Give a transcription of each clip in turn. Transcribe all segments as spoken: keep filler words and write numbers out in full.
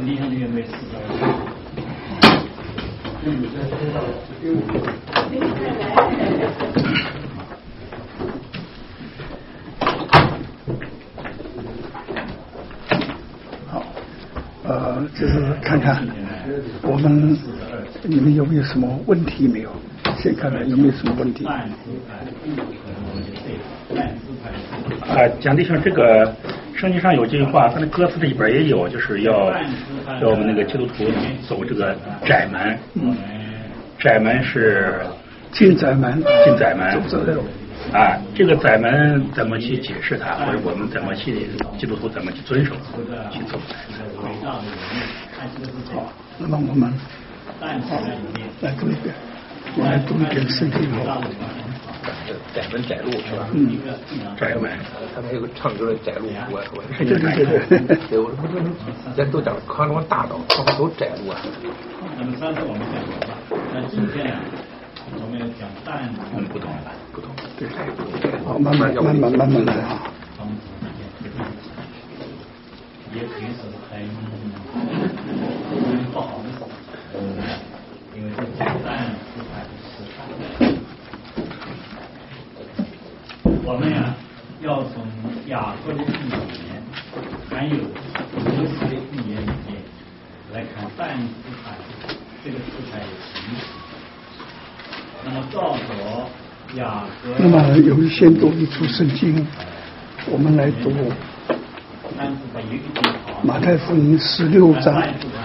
你看这个没事好，呃，就是看看我们你们有没有什么问题没有？先看看有没有什么问题。啊， 蒋弟兄，这个圣经上有句话，它的歌词里边也有，就是要要我们那个基督徒走这个窄门。嗯，窄门是进窄门， 进窄门。 走这啊，这个窄门怎么去解释它，或者我们怎么去基督徒怎么去遵守，去走窄门？ 好，那么我们来读一遍，我来读一遍圣经。 窄门窄路是吧？ 嗯， 窄门。 他们还有个唱歌的窄路，我我对对对对。 对，我说咱都讲康庄大道，他们走窄路啊。 那么上次我们讲过了，那今天啊，我们要讲淡我们不懂了，不懂。 对，好，慢慢慢慢慢慢来啊。 也可以说是很不好的事，因为这简单是很实在。我们呀、啊，要从雅各的预言，还有摩西的预言里面来看但斯坦这个事态的形式。那么照着雅各， 那么有一先读一处圣经，我们来读马太福音十六章，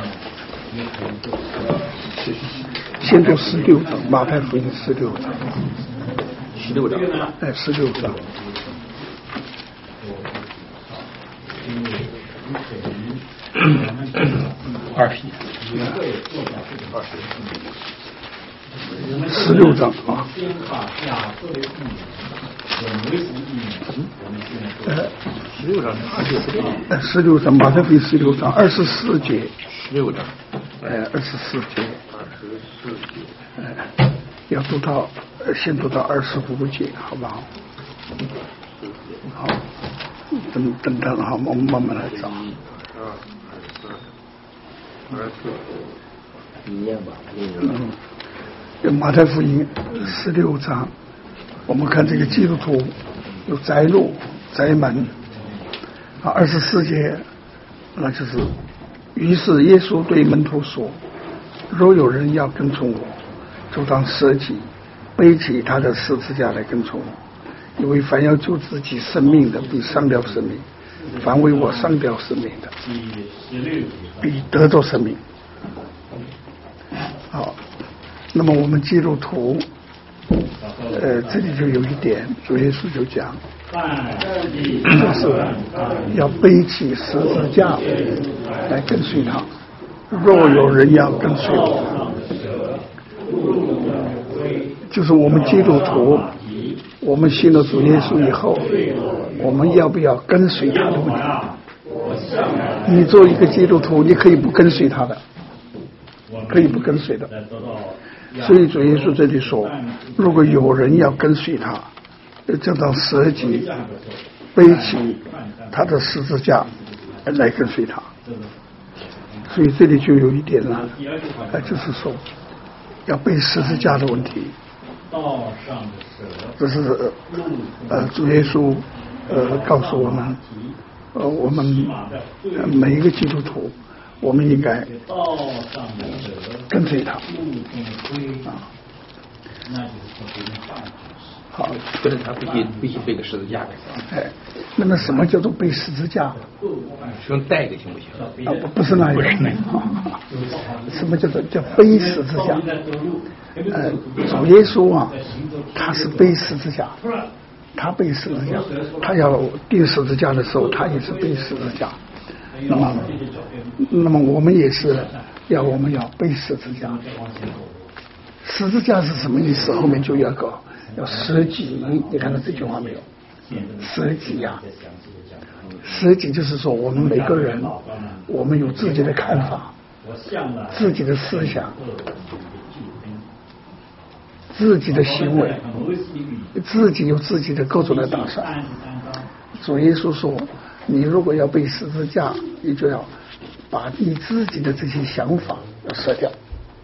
先读十六章，马太福音十六章。 十六章， 哎，十六章。 二批。 十六章啊。呃， 十六章，二十四章。 呃，十六章，马太福音十六章二十四节。 十六章， 哎，二十四节。 二十四节。 哎，要读到。先读到二十五节，好不好？好，等等等哈，我们慢慢来找。 二、二十三、二十四，你念吧， 嗯，马太福音十六章，我们看这个基督徒有窄路、窄门啊，二十四节，那就是，于是耶稣对门徒说：“若有人要跟从我，就当舍己。”背起他的十字架来跟从我，因为凡要救自己生命的，必丧掉生命；凡为我丧掉生命的，必得着生命。好，那么我们基督徒，呃，这里就有一点，主耶稣就讲，就是要背起十字架来跟随他。若有人要跟随我，就是我们基督徒，我们信了主耶稣以后，我们要不要跟随他的问题？你做一个基督徒，你可以不跟随他的，可以不跟随的。所以主耶稣这里说，如果有人要跟随他，就当舍己，背起他的十字架来跟随他。所以这里就有一点了，呃，就是说要背十字架的问题。这是呃主耶稣呃告诉我们，呃我们呃每一个基督徒，我们应该跟随他啊。好， 跟着他必须必须背个十字架的。 哎，那么什么叫做背十字架？ 用带一个行不行？ 啊，不不是那一个。什么叫做叫背十字架？呃，主耶稣啊，他是背十字架，他背十字架，他要钉十字架的时候，他也是背十字架。那么，那么我们也是要我们要背十字架。十字架是什么意思？后面就要搞要舍己，你看到这句话没有？舍己呀，舍己就是说我们每个人，我们有自己的看法，自己的思想。自己的行为，自己有自己的各种的打算。主耶稣说，你如果要背十字架，你就要把你自己的这些想法要舍掉。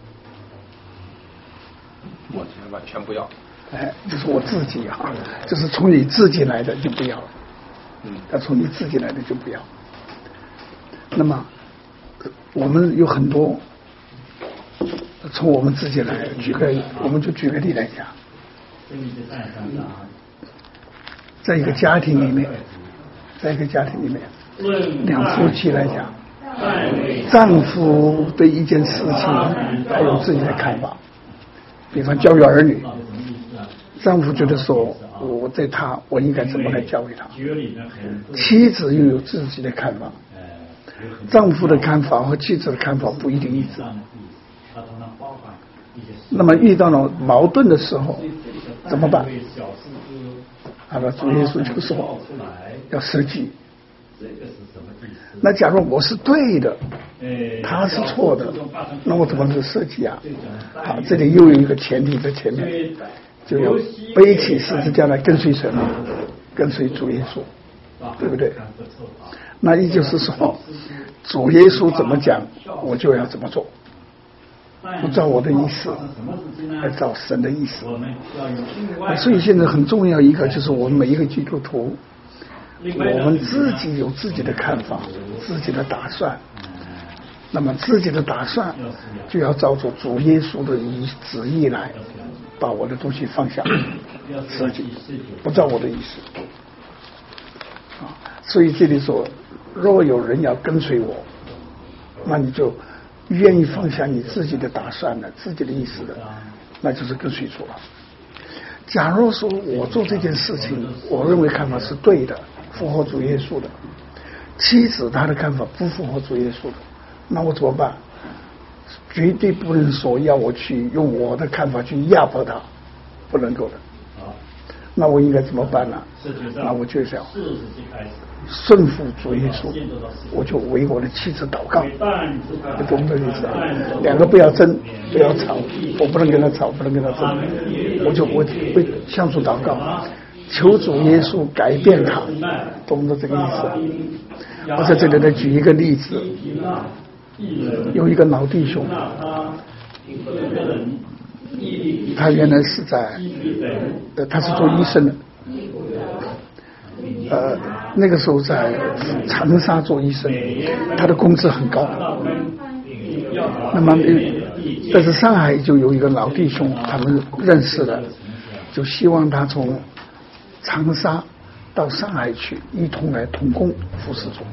我完全不要。 哎，就是我自己啊，就是从你自己来的就不要了。 嗯， 要从你自己来的就不要。那么我们有很多从我们自己来，举个我们就举个例来讲，在一个家庭里面，在一个家庭里面，两夫妻来讲，丈夫对一件事情他有自己的看法，比方教育儿女，丈夫觉得说我对他我应该怎么来教育他，妻子又有自己的看法，丈夫的看法和妻子的看法不一定一致。那么遇到了矛盾的时候怎么办？那么主耶稣就说要舍己。那假如我是对的，他是错的，那我怎么能舍己啊？好，这里又有一个前提在前面，就要背起十字架来跟随神，跟随主耶稣，对不对？那也就是说，主耶稣怎么讲，我就要怎么做，不照我的意思，而照神的意思。所以现在很重要一个就是我们每一个基督徒，我们自己有自己的看法，自己的打算。那么自己的打算就要照着主耶稣的意旨意来，把我的东西放下，舍己，不照我的意思。啊，所以这里说，若有人要跟随我，那你就愿意放下你自己的打算的、自己的意思的，那就是跟随主了。假如说我做这件事情，我认为看法是对的，符合主耶稣的，妻子她的看法不符合主耶稣的，那我怎么办？绝对不能说要我去用我的看法去压迫他，不能够的。那我应该怎么办呢？那我就想顺服主耶稣，我就为我的妻子祷告，你懂这意思？两个不要争，不要吵，我不能跟他吵，不能跟他争，我就我会向主祷告，求主耶稣改变他，懂得这个意思？我在这里再举一个例子，有一个老弟兄，他原来是在呃他是做医生的，呃那个时候在长沙做医生，他的工资很高。那么但是上海就有一个老弟兄，他们认识的，就希望他从长沙到上海去一同来同工服侍主。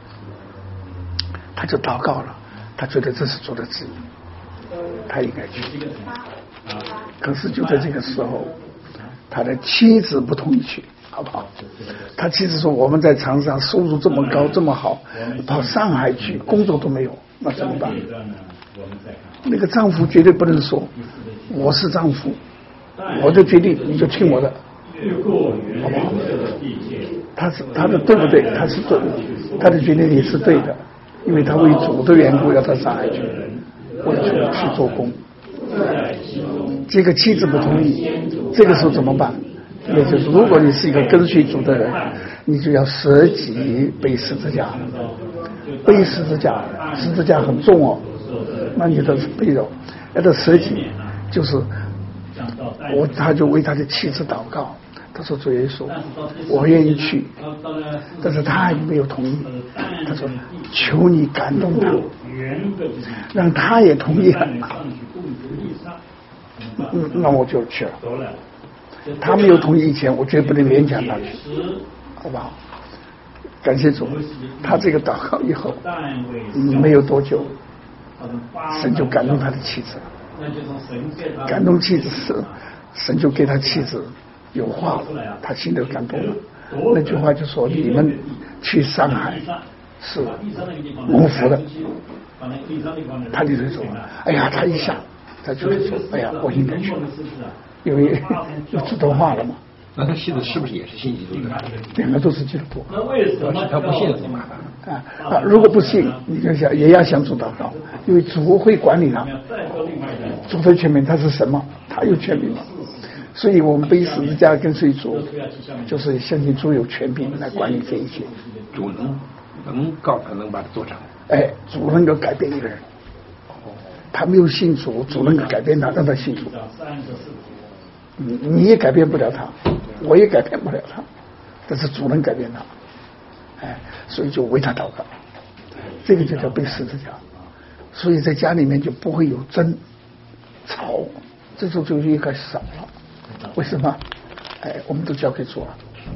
他就祷告了，他觉得这是主的旨意，他应该去。可是就在这个时候，他的妻子不同意去，好不好？他妻子说：“我们在长沙收入这么高，这么好，到上海去工作都没有，那怎么办？”那个丈夫绝对不能说：“我是丈夫，我的决定你就听我的，好不好？”他是他的对不对？他是对，他的决定也是对的，因为他为主的缘故要到上海去，为主去做工。这个妻子不同意，这个时候怎么办？也就是如果你是一个跟随主的人，你就要舍己背十字架，背十字架，十字架很重哦，那你都是背着，要到舍己，就是我他就为他的妻子祷告，他说主耶稣，我愿意去，但是他还没有同意，他说求你感动他，让他也同意了。嗯，那我就去了。他没有同意以前，我绝不能勉强他去，好不好？感谢主，他这个祷告以后，嗯，没有多久，神就感动他的妻子了。感动妻子是，神就给他妻子有话，他心里感动了。那句话就说：“你们去上海是蒙福的。”他就说：“哎呀，他一想。”他就是说，哎呀，我应该去，因为有指头话了嘛。 那他妻子是不是也是信基督的？ 两个都是基督徒。 那为什么他不信怎么办？ 啊啊！如果不信，你就想也要向主祷告，因为主会管理他。主的权柄他是什么？他有权柄嘛。所以我们背十字架跟随主，就是相信主有权柄来管理这一切。 主能能告他能把它做成。 哎，主能够改变一个人。他没有信主，主能够改变他，让他信主。嗯，你也改变不了他，我也改变不了他，但是主能改变他。哎，所以就为他祷告，这个就叫背十字架。所以在家里面就不会有争吵，这种就应该少了。为什么？哎，我们都交给主了。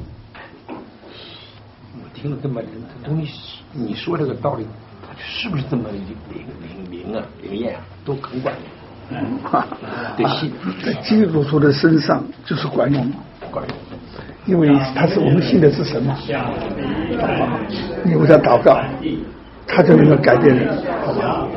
我听了这么东西，你说这个道理，它是不是这么灵灵灵啊灵验啊，都很管用。 嗯， 对信， 在基督徒的身上就是管用嘛， 管用。 因为他是我们信的是神嘛，你为他祷告，他就能够改变人，好吧？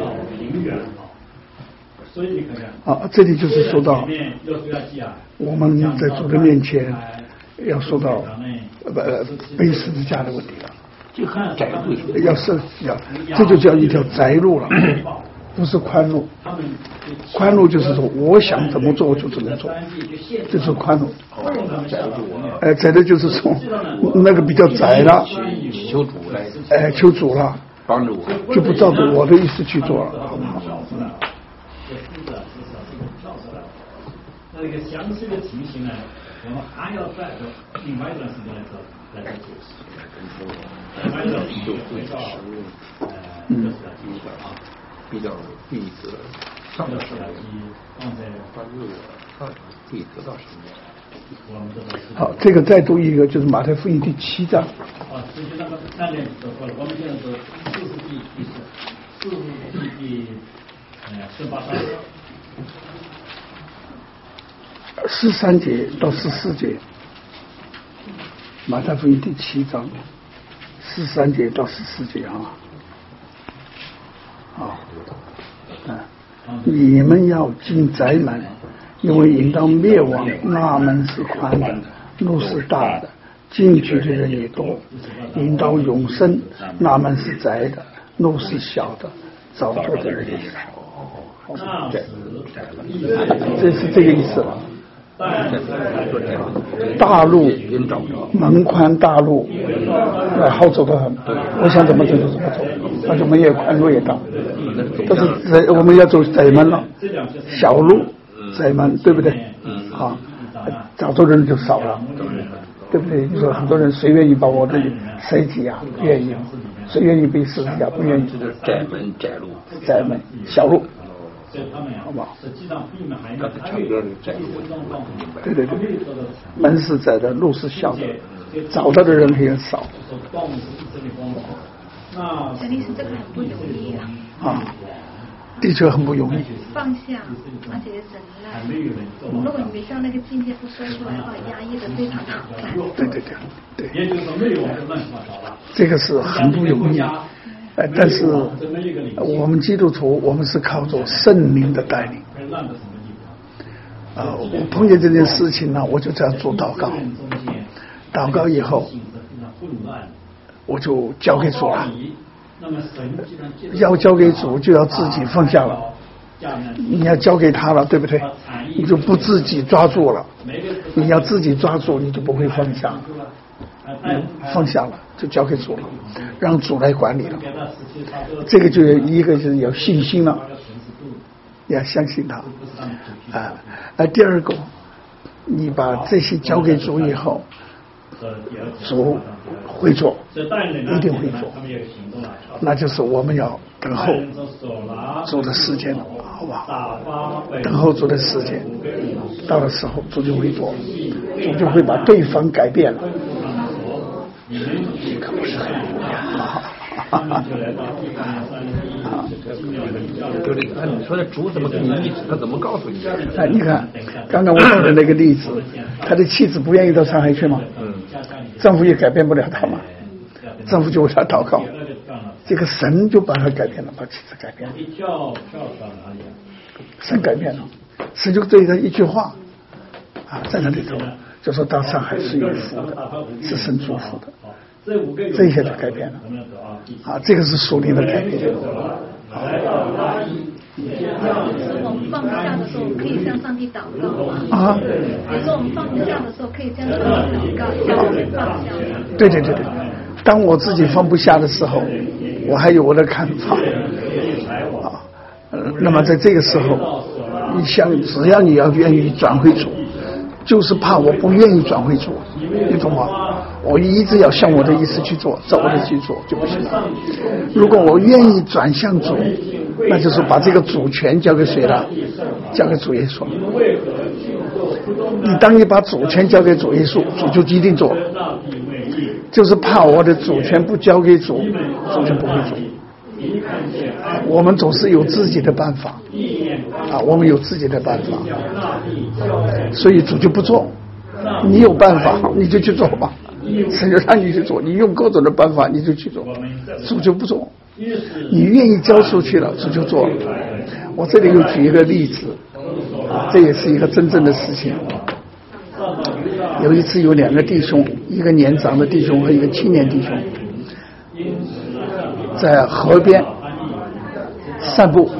啊，这里就是说到我们在主的面前要说到呃背十字架的问题了， 这很窄路， 要设计啊，这就叫一条窄路了，不是宽路。宽路就是说我想怎么做我就怎么做，这是宽路。 窄路啊， 哎，窄的就是从那个比较窄了， 求主来， 哎，求主了， 帮助我， 就不照着我的意思去做了，好不好？ 那这个详细的情形呢，我们还要在另外一段时间来做来做解释。另外一段时间会到呃，这是比较啊， 比较必得上的手机放在关注我，上必得到什么？ 我们这个好，这个再读一个，就是马太福音第七章。 啊，实际上那边说过了，我们现在是四世纪第四，四世纪第呃十八章。 十三节到十四节，马太福音第七章，十三节到十四节啊，好，嗯，你们要进宅门，因为引到灭亡那门是宽的，路是大的，进去的人也多；引到永生那门是窄的，路是小的，找到的人也少。对，这是这个意思了。大路门宽大路，那好走得很。我想怎么走就怎么走，那就门也宽路也大。但是在我们要走窄门了，小路窄门，对不对？啊，找到人就少了，对不对？你说很多人谁愿意把我这里塞挤啊？不愿意，谁愿意背十字架？不愿意。 窄门窄路， 窄门小路。 好不好？实际上并没还有还有窄路， 对对对，门是窄的，路是小的，找到的人也少。 那肯定是这个很不容易啊。 啊，的确很不容易。 放下，而且忍耐。如果你没像那个境界不说出来的话，压抑的非常难。 对对对对。 也就是说，没有乱七八糟了。 这个是很不容易。呃，但是我们基督徒，我们是靠着圣灵的带领。啊，我碰见这件事情呢，我就这样做祷告。祷告以后，我就交给主了。要交给主，就要自己放下了。你要交给他了，对不对？你就不自己抓住了。你要自己抓住，你就不会放下了。放下了，就交给主了，让主来管理了。这个就一个就是有信心了，要相信他啊。啊，第二个，你把这些交给主以后，主会做，一定会做。那就是我们要等候主的时间了，好吧？等候主的时间，到了时候主就会做，主就会把对方改变了。这个不是很容易啊！ 就这个，你说的主怎么给你例子？他怎么告诉你？ 哎，你看，刚刚我举的那个例子，他的妻子不愿意到上海去吗？ 嗯。 丈夫也改变不了他嘛，丈夫就为他祷告，这个神就把他改变了，把妻子改变了。神改变了，神就对他一句话啊，在那里头。就说到上海是有福的，是神祝福的，这一下就改变了啊！这个是属灵的改变。 我们放不下的时候，可以向上帝祷告啊。 比如说我们放不下的时候，可以向上帝祷告，向上帝放下。 对对对对，当我自己放不下的时候， 我还有我的看法啊。呃，那么在这个时候，你想，只要你要愿意转回主，就是怕我不愿意转回主，你懂吗？我一直要向我的意思去做，照我的去做就不行了。如果我愿意转向主，那就是把这个主权交给谁了？交给主耶稣。你当你把主权交给主耶稣，主就一定做。就是怕我的主权不交给主，主就不会做。我们总是有自己的办法啊，我们有自己的办法，所以主就不做。你有办法你就去做吧，神就让你去做，你用各种的办法你就去做，主就不做。你愿意交出去了，主就做了。我这里又举一个例子啊，这也是一个真正的事情。有一次有两个弟兄，一个年长的弟兄和一个青年弟兄在河边散步，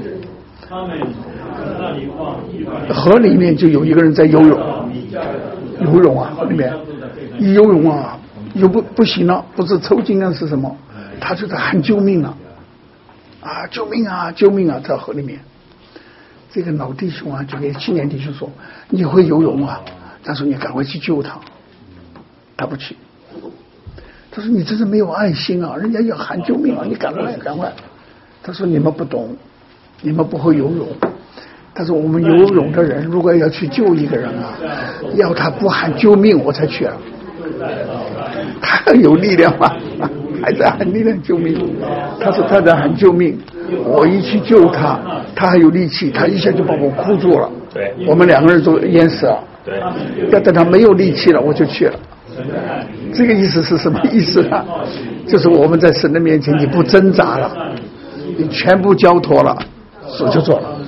河里面就有一个人在游泳，游泳啊，河里面一游泳啊，游不不行了，不是抽筋啊是什么？他就在喊救命了，啊，救命啊，救命啊，在河里面。这个老弟兄啊，就给青年弟兄说：“你会游泳啊？”他说：“你赶快去救他。”他不去。他说：“你真是没有爱心啊！人家要喊救命啊，你赶快赶快。”他说：“你们不懂，你们不会游泳。”他说：“我们游泳的人如果要去救一个人啊，要他不喊救命我才去了。他有力量吗？还在喊力量救命。”他说：“他在喊救命，我一去救他，他还有力气，他一下就把我箍住了。 对， 我们两个人都淹死了。 对， 要等他没有力气了，我就去了。”这个意思是什么意思呢？就是我们在神的面前，你不挣扎了，你全部交托了，主就做了。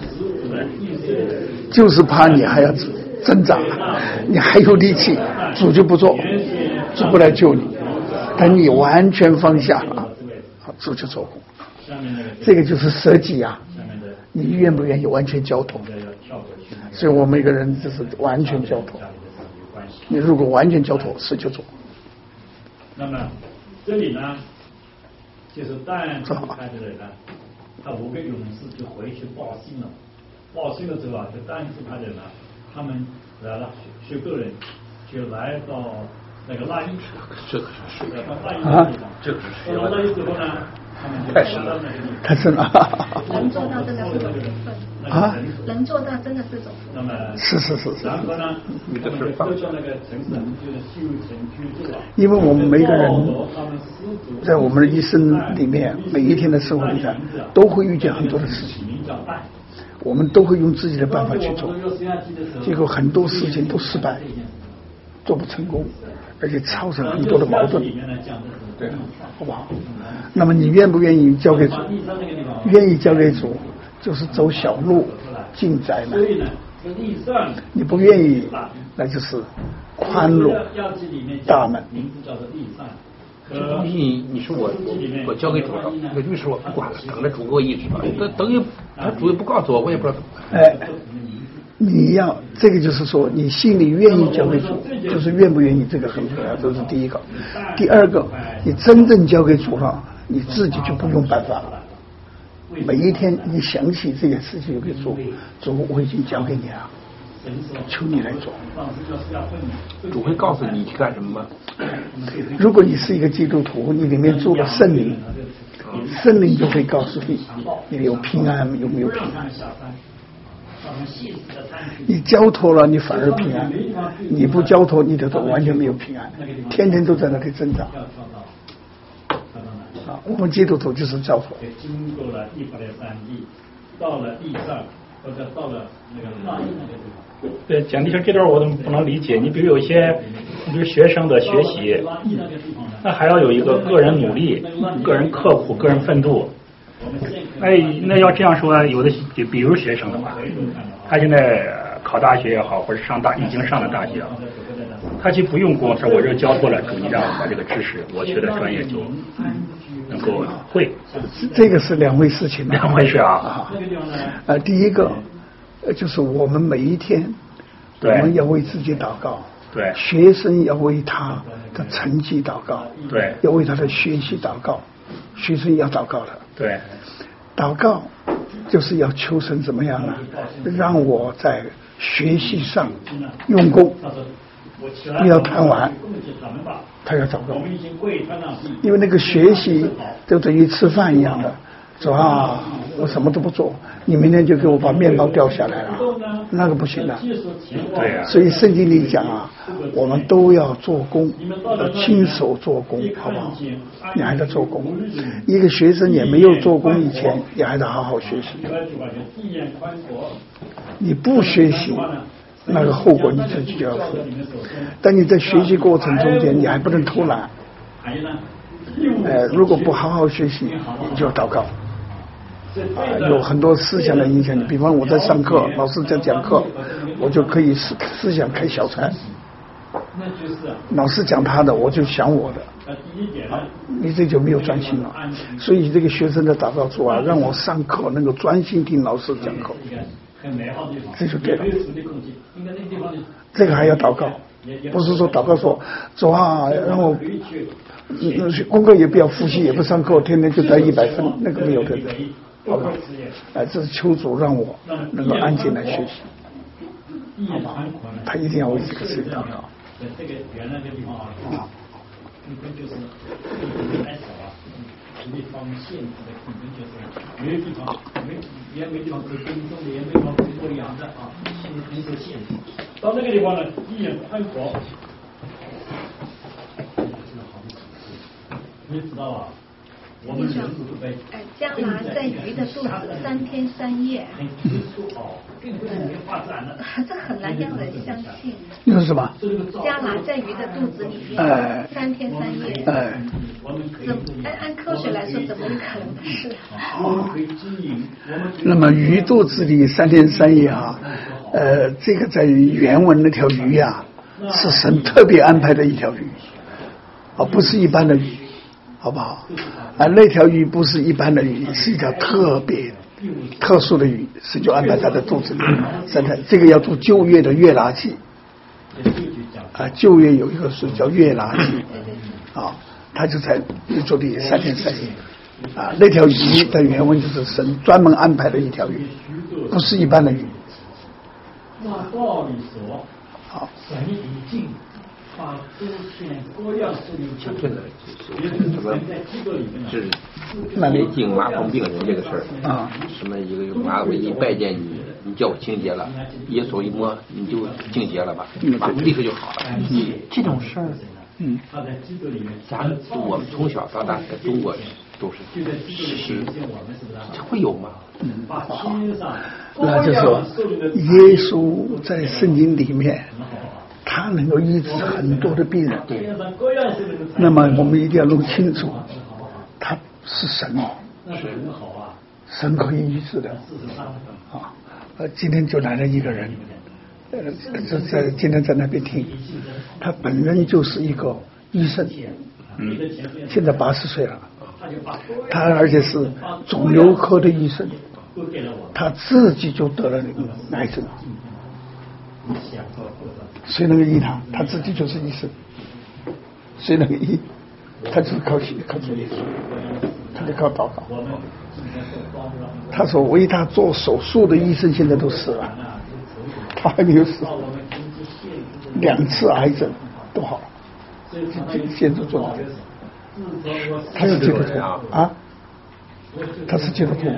就是怕你还要挣扎，你还有力气，主就不做，主不来救你。等你完全放下了，主就做工。这个就是舍己啊！你愿不愿意完全交托？所以我们每个人就是完全交托。你如果完全交托，事就做。 那么这里呢，就是但出派的人呢，他五个勇士就回去报信了。报信了之后啊，就但出派的人呢，他们来了，许多人就来到那个拉伊， 这个是水到拉伊的地方， 这个是水到拉伊之后呢，他们就太深了， 太深了。 能做到真的是种福分啊！ 能做到真的是种福分。 那么是是是是。 然后呢， 你的是放到那个城市，就是修城居住啊。 因为我们每个人在我们的一生里面，每一天的生活里面，都会遇见很多的事情，我们都会用自己的办法去做，结果很多事情都失败，做不成功，而且造成很多的矛盾，对，好不好？那么你愿不愿意交给主？愿意交给主，就是走小路进窄门；你不愿意，那就是宽路大门。 这东西你你说我我交给主了，那律师我不管了，等着主给我医治吧。等等于他主也不告诉我，我也不知道怎么办。 哎，你要这个就是说，你心里愿意交给主，就是愿不愿意，这个很重要，这是第一个。第二个，你真正交给主了，你自己就不用办法了。每一天你想起这件事情就给主，主我已经交给你了，求你来做。 主会告诉你去干什么吗？ 如果你是一个基督徒，你里面住了圣灵，圣灵就会告诉你你有平安有没有平安。你交托了，你反而平安；你不交托，你的都完全没有平安，天天都在那里挣扎。啊，我们基督徒就是交托。 经过了一百零三地，到了地上，或者到了那个那那个地方。 对，讲的是这段我都不能理解。你比如有些，你比如学生的学习，那还要有一个个人努力、个人刻苦、个人奋斗。那那要这样说，有的就比如学生的话，他现在考大学也好，或者上大已经上了大学，他就不用功，说我这交托了主，你让我把这个知识我学的专业就能够会。 这个是两回事情， 两回事啊。 呃，第一个，呃，就是我们每一天，我们要为自己祷告。 对。 学生要为他的成绩祷告。 对。 要为他的学习祷告。 学生要祷告的。 对， 祷告就是要求神怎么样呢？让我在学习上用功，不要贪玩。他要祷告，因为那个学习就等于吃饭一样的。说啊，我什么都不做，你明天就给我把面包掉下来了，那个不行的。 对呀、啊。 所以圣经里讲啊，我们都要做工，要亲手做工，好不好？你还得做工。一个学生也没有做工以前，也还得好好学习。你不学习，那个后果你自己就要负。但你在学习过程中间，你还不能偷懒。呃，如果不好好学习，你就要祷告。啊，有很多思想的影响你，比方我在上课，老师在讲课，我就可以思思想开小差。老师讲他的，我就想我的，啊，你这就没有专心了。所以这个学生的祷告说啊，让我上课能够专心听老师讲课，这就对了。这个还要祷告，不是说祷告说走啊，然后嗯功课也不要复习，也不上课，天天就得一百分，那个没有的。好吧，哎，这是求主让我能够安静来学习，好吧？他一定要为这个事情祷告。这个原来的地方啊，根本就是太少了，地方限制的根本就是没有地方，没也没地方可以耕种的，也没地方可以播养的啊，很受限制。到那个地方呢，一眼宽阔，你知道吧？我们人都被呃，加拿在鱼的肚子三天三夜，这很难让人相信。那是什么？加拿在鱼的肚子里面，哎，三天三夜，哎，怎按按科学来说，怎么有可能的事？那么鱼肚子里三天三夜啊，呃，这个在原文那条鱼呀、啊，是神特别安排的一条鱼，啊，不是一般的鱼。好不好？啊，那条鱼不是一般的鱼，是一条特别特殊的鱼，是就安排在它的肚子里。三天，这个要做旧约的月拿记。啊，旧约有一个是叫月拿记，啊，它就在做的三天三夜。啊，那条鱼的原文就是神专门安排的一条鱼，不是一般的鱼。好。 像这个什么治绝经麻风病人这个事儿啊，什么一个麻风一拜见你，你叫我清洁了，耶稣一摸你就清洁了吧，麻风立刻就好了。嗯，这种事儿，嗯，咱我们从小到大在中国都是是会有吗？ 嗯，好，那就说耶稣在圣经里面。他能够医治很多的病人，那么我们一定要弄清楚，他是神哦，神可以医治的啊。呃，今天就来了一个人，呃，在今天在那边听，他本人就是一个医生，嗯，现在八十岁了，他而且是肿瘤科的医生，他自己就得了癌症。谁能够医他？他自己就是医生。谁能够医？他就是靠靠主耶稣，他就靠祷告。他说为他做手术的医生现在都死了，他还没有死，两次癌症都好了。这个现在做的，他是基督徒啊，他是基督徒。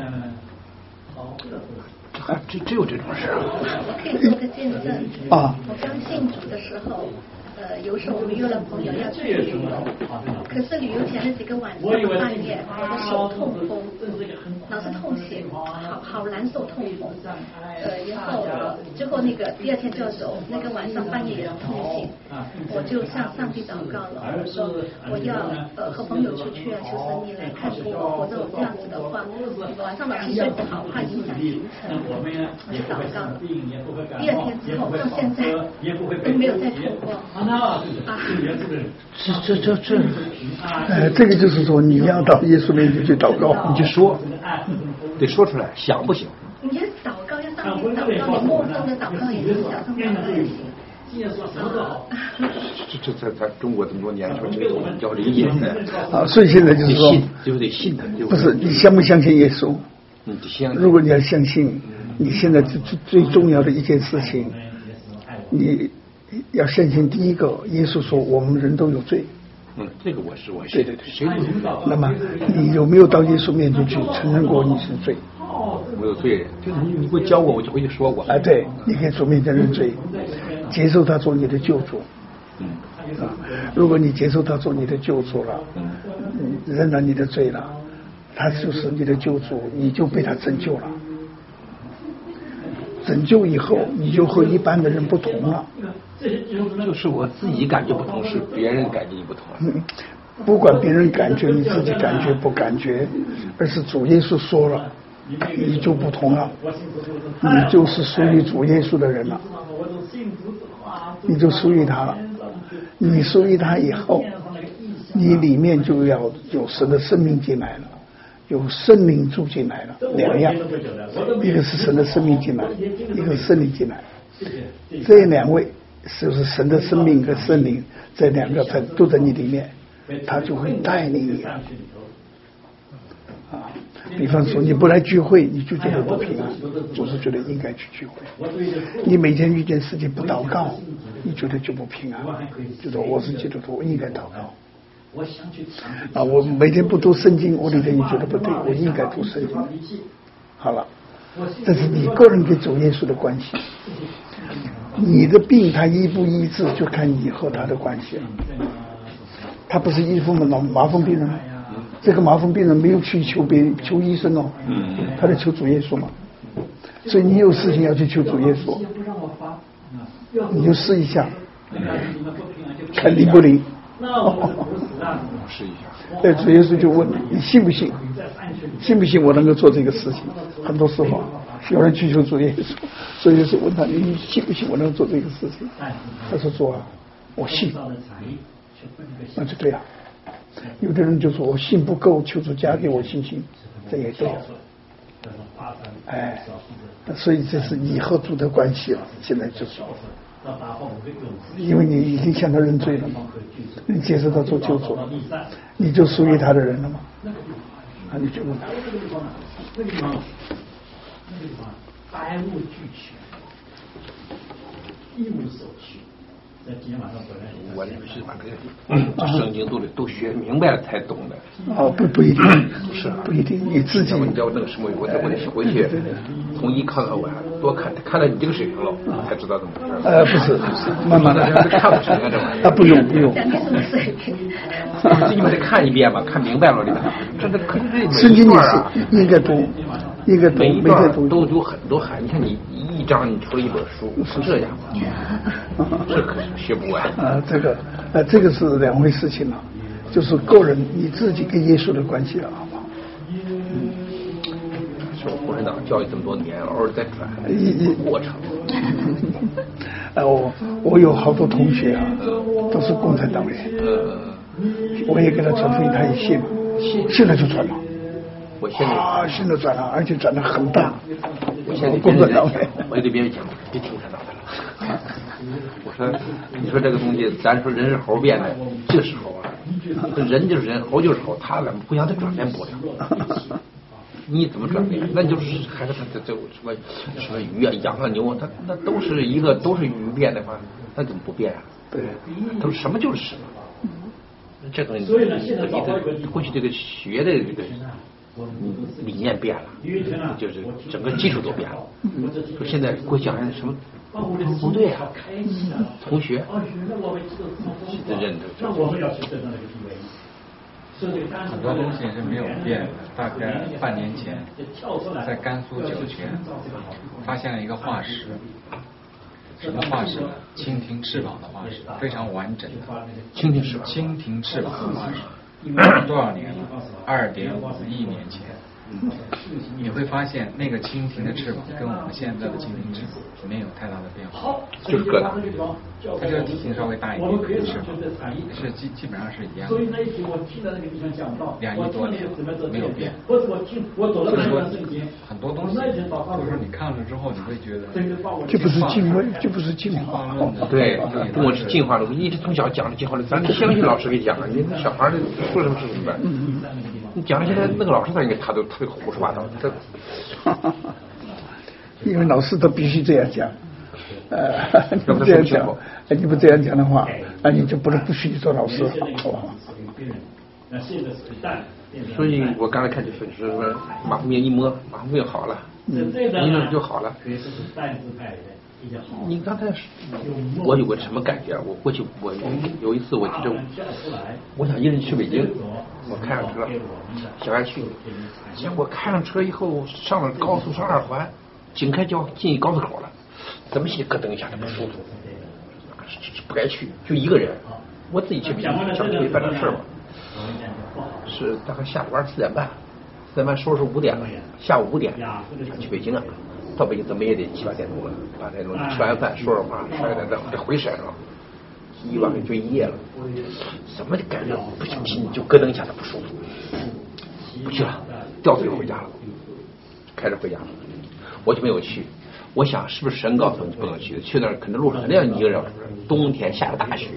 啊，这只有这种事啊！ 我可以做个见证啊！我刚信主的时候，呃，有时候我们约了朋友要去旅游，可是旅游前的几个晚上半夜，我的手痛风，老是痛血，好好难受痛风。呃，然后最后那个第二天就要走，那个晚上半夜也痛醒，我就向上帝祷告了，我说我要呃和朋友出去啊，求神你来看顾我，我说这样子的话，晚上老是睡不好，怕影响行程。我就祷告了，第二天之后到现在都没有再痛过啊！ 这这这这，呃，这个就是说你要到耶稣面前去祷告， 你就说，得说出来，想不行？ 你祷告要上去祷告，你默中的祷告也行，早上祷告也行， 这这在咱中国这么多年，说这个东西叫灵隐的啊，所以现在就是说， 就得信他， 不是你相不相信耶稣？ 你得相信。 如果你要相信，你现在最最重要的一件事情，你要相信第一个，耶稣说我们人都有罪。 嗯，这个我是我是。 对对对。 谁都知道。 那么你有没有到耶稣面前去承认过你是罪？ 我有罪人，就是你你给我教过，我就回去说过。 啊，对，你可以主面前认罪，接受他做你的救主。 嗯。 啊，如果你接受他做你的救主了，嗯，认了你的罪了，他就是你的救主，你就被他拯救了。拯救以后，你就和一般的人不同了。 就是我自己感觉不同，是别人感觉不同。 嗯，不管别人感觉，你自己感觉不感觉，而是主耶稣说了，你就不同了，你就是属于主耶稣的人了，你就属于他了。你属于他以后，你里面就要有神的生命进来了。有圣灵住进来了，两样，一个是神的生命进来，一个是圣灵进来。这两位就是神的生命和圣灵，这两个在都在你里面，他就会带领你啊。啊，比方说你不来聚会，你就觉得不平安，总是觉得应该去聚会。你每天遇见事情不祷告，你觉得就不平安，觉得我是基督徒，我应该祷告。啊，我每天不读圣经，我里头你觉得不对，我应该读圣经。好了，这是你个人跟主耶稣的关系。你的病他医不医治，就看你和他的关系了。他不是医治麻麻风病人吗？这个麻风病人没有去求别人求医生哦，他在求主耶稣嘛。所以你有事情要去求主耶稣，你就试一下，看灵不灵。 试一下。 对，主耶稣就问你信不信？信不信我能够做这个事情？很多时候有人去求主耶稣，主耶稣问他你信不信我能够做这个事情？他说主啊，我信。那就对了。有的人就说我信不够，求主加给我信心，这也对了。哎，所以这是你和主的关系了。现在就是。因为你已经向他认罪了嘛，你接受他做救主，你就属于他的人了嘛。啊，你就问他。那个地方，那个地方，百无俱全，一无所缺。在今天晚上回来， 我这是把这个圣经都得都学明白了才懂的。 哦，不不一定，是不一定，你自己。 你叫我那个什么，我得我得回去从一看到晚，多看看到你这个水平了，才知道怎么回事。 呃，不是，不是，慢慢的看不成啊，这玩意儿。 啊，不用不用。 讲的什么水平？ 自己把它看一遍吧，看明白了，这个这这可这圣经里是应该读，应该读， 每一段都有很多含义。你看你一章你出了一本书，是这样吗？这可是学不完啊！这个呃，这个是两回事情了，就是个人你自己跟耶稣的关系了，好不好？ 嗯，说共产党教育这么多年，偶尔在转一过程。 呃，我我有好多同学啊，都是共产党员。呃，我也给他传福音，他也信了，现在就转了。 我现在啊，现在转了，而且转得很大。 我现在共产党员，我也对别人讲，别听共产党的了。我说，你说这个东西，咱说人是猴变的，就是猴啊，人就是人，猴就是猴，他俩互相都转变不了。你怎么转变？那就是还是他这这什么什么鱼啊、羊啊、牛啊，它那都是一个都是鱼变的话，那怎么不变啊？ 对， 都是什么就是什么。这个你你过去这个学的这个理念变了，就是整个基础都变了。说现在过去讲什么不对啊？同学，这认得。 很多东西是没有变。大概半年前，在甘肃酒泉发现了一个化石。什么化石呢？蜻蜓翅膀的化石，非常完整的。 蜻蜓翅膀。 蜻蜓翅膀的化石，多少年了？二点五亿年前。你会发现那个蜻蜓的翅膀跟我们现在的蜻蜓翅膀没有太大的变化， 就是疙瘩， 它这个体型稍微大一点，翅膀是基基本上是一样的。两亿多年没有变。所以说很多东西，就是说你看了之后，你会觉得这不是进位，这不是进化论。 对，我是进化论，一直从小讲的进化论，咱相信老师给讲，你小孩说什么是什么。嗯。你讲的现在那个老师，他应该他都他都胡说八道，他。 因为老师都必须这样讲，呃，你不这样讲，你不这样讲的话，那你就不是不许你做老师，好不好？ 所以我刚才看就是说马蜂病一摸，马蜂病好了，嗯，一弄就好了。你刚才我有个什么感觉？我过去我有一次我记得，我想一人去北京，我开上车，小爱去，结果开上车以后上了高速上二环，井开交进高速口了，怎么心咯噔一下就不舒服，不该去，就一个人，我自己去北京，想可以办点事嘛，是大概下午四点半，四点半收拾五点了，下午五点想去北京啊。到北京怎么也得七八点钟了，八点钟吃完饭说说话，十二点钟得回山上，一晚上就一夜了，怎么的感觉不行，心就咯噔一下子不舒服，不去了，掉头就回家了，开着回家了，我就没有去。我想是不是神告诉你不能去？去那儿可能路上肯定要你一个人，冬天下着大雪，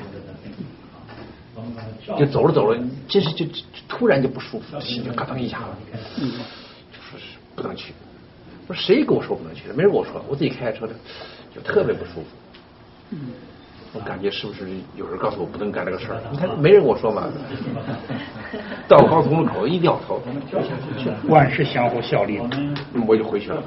就走着走着，真是就突然就不舒服，心就咯噔一下了，就说是不能去。不是谁跟我说不能去的，没人跟我说，我自己开车的就特别不舒服。嗯，我感觉是不是有人告诉我不能干这个事儿？你看没人跟我说嘛。到高速公路口一掉头， 万事相互效力， 我就回去了。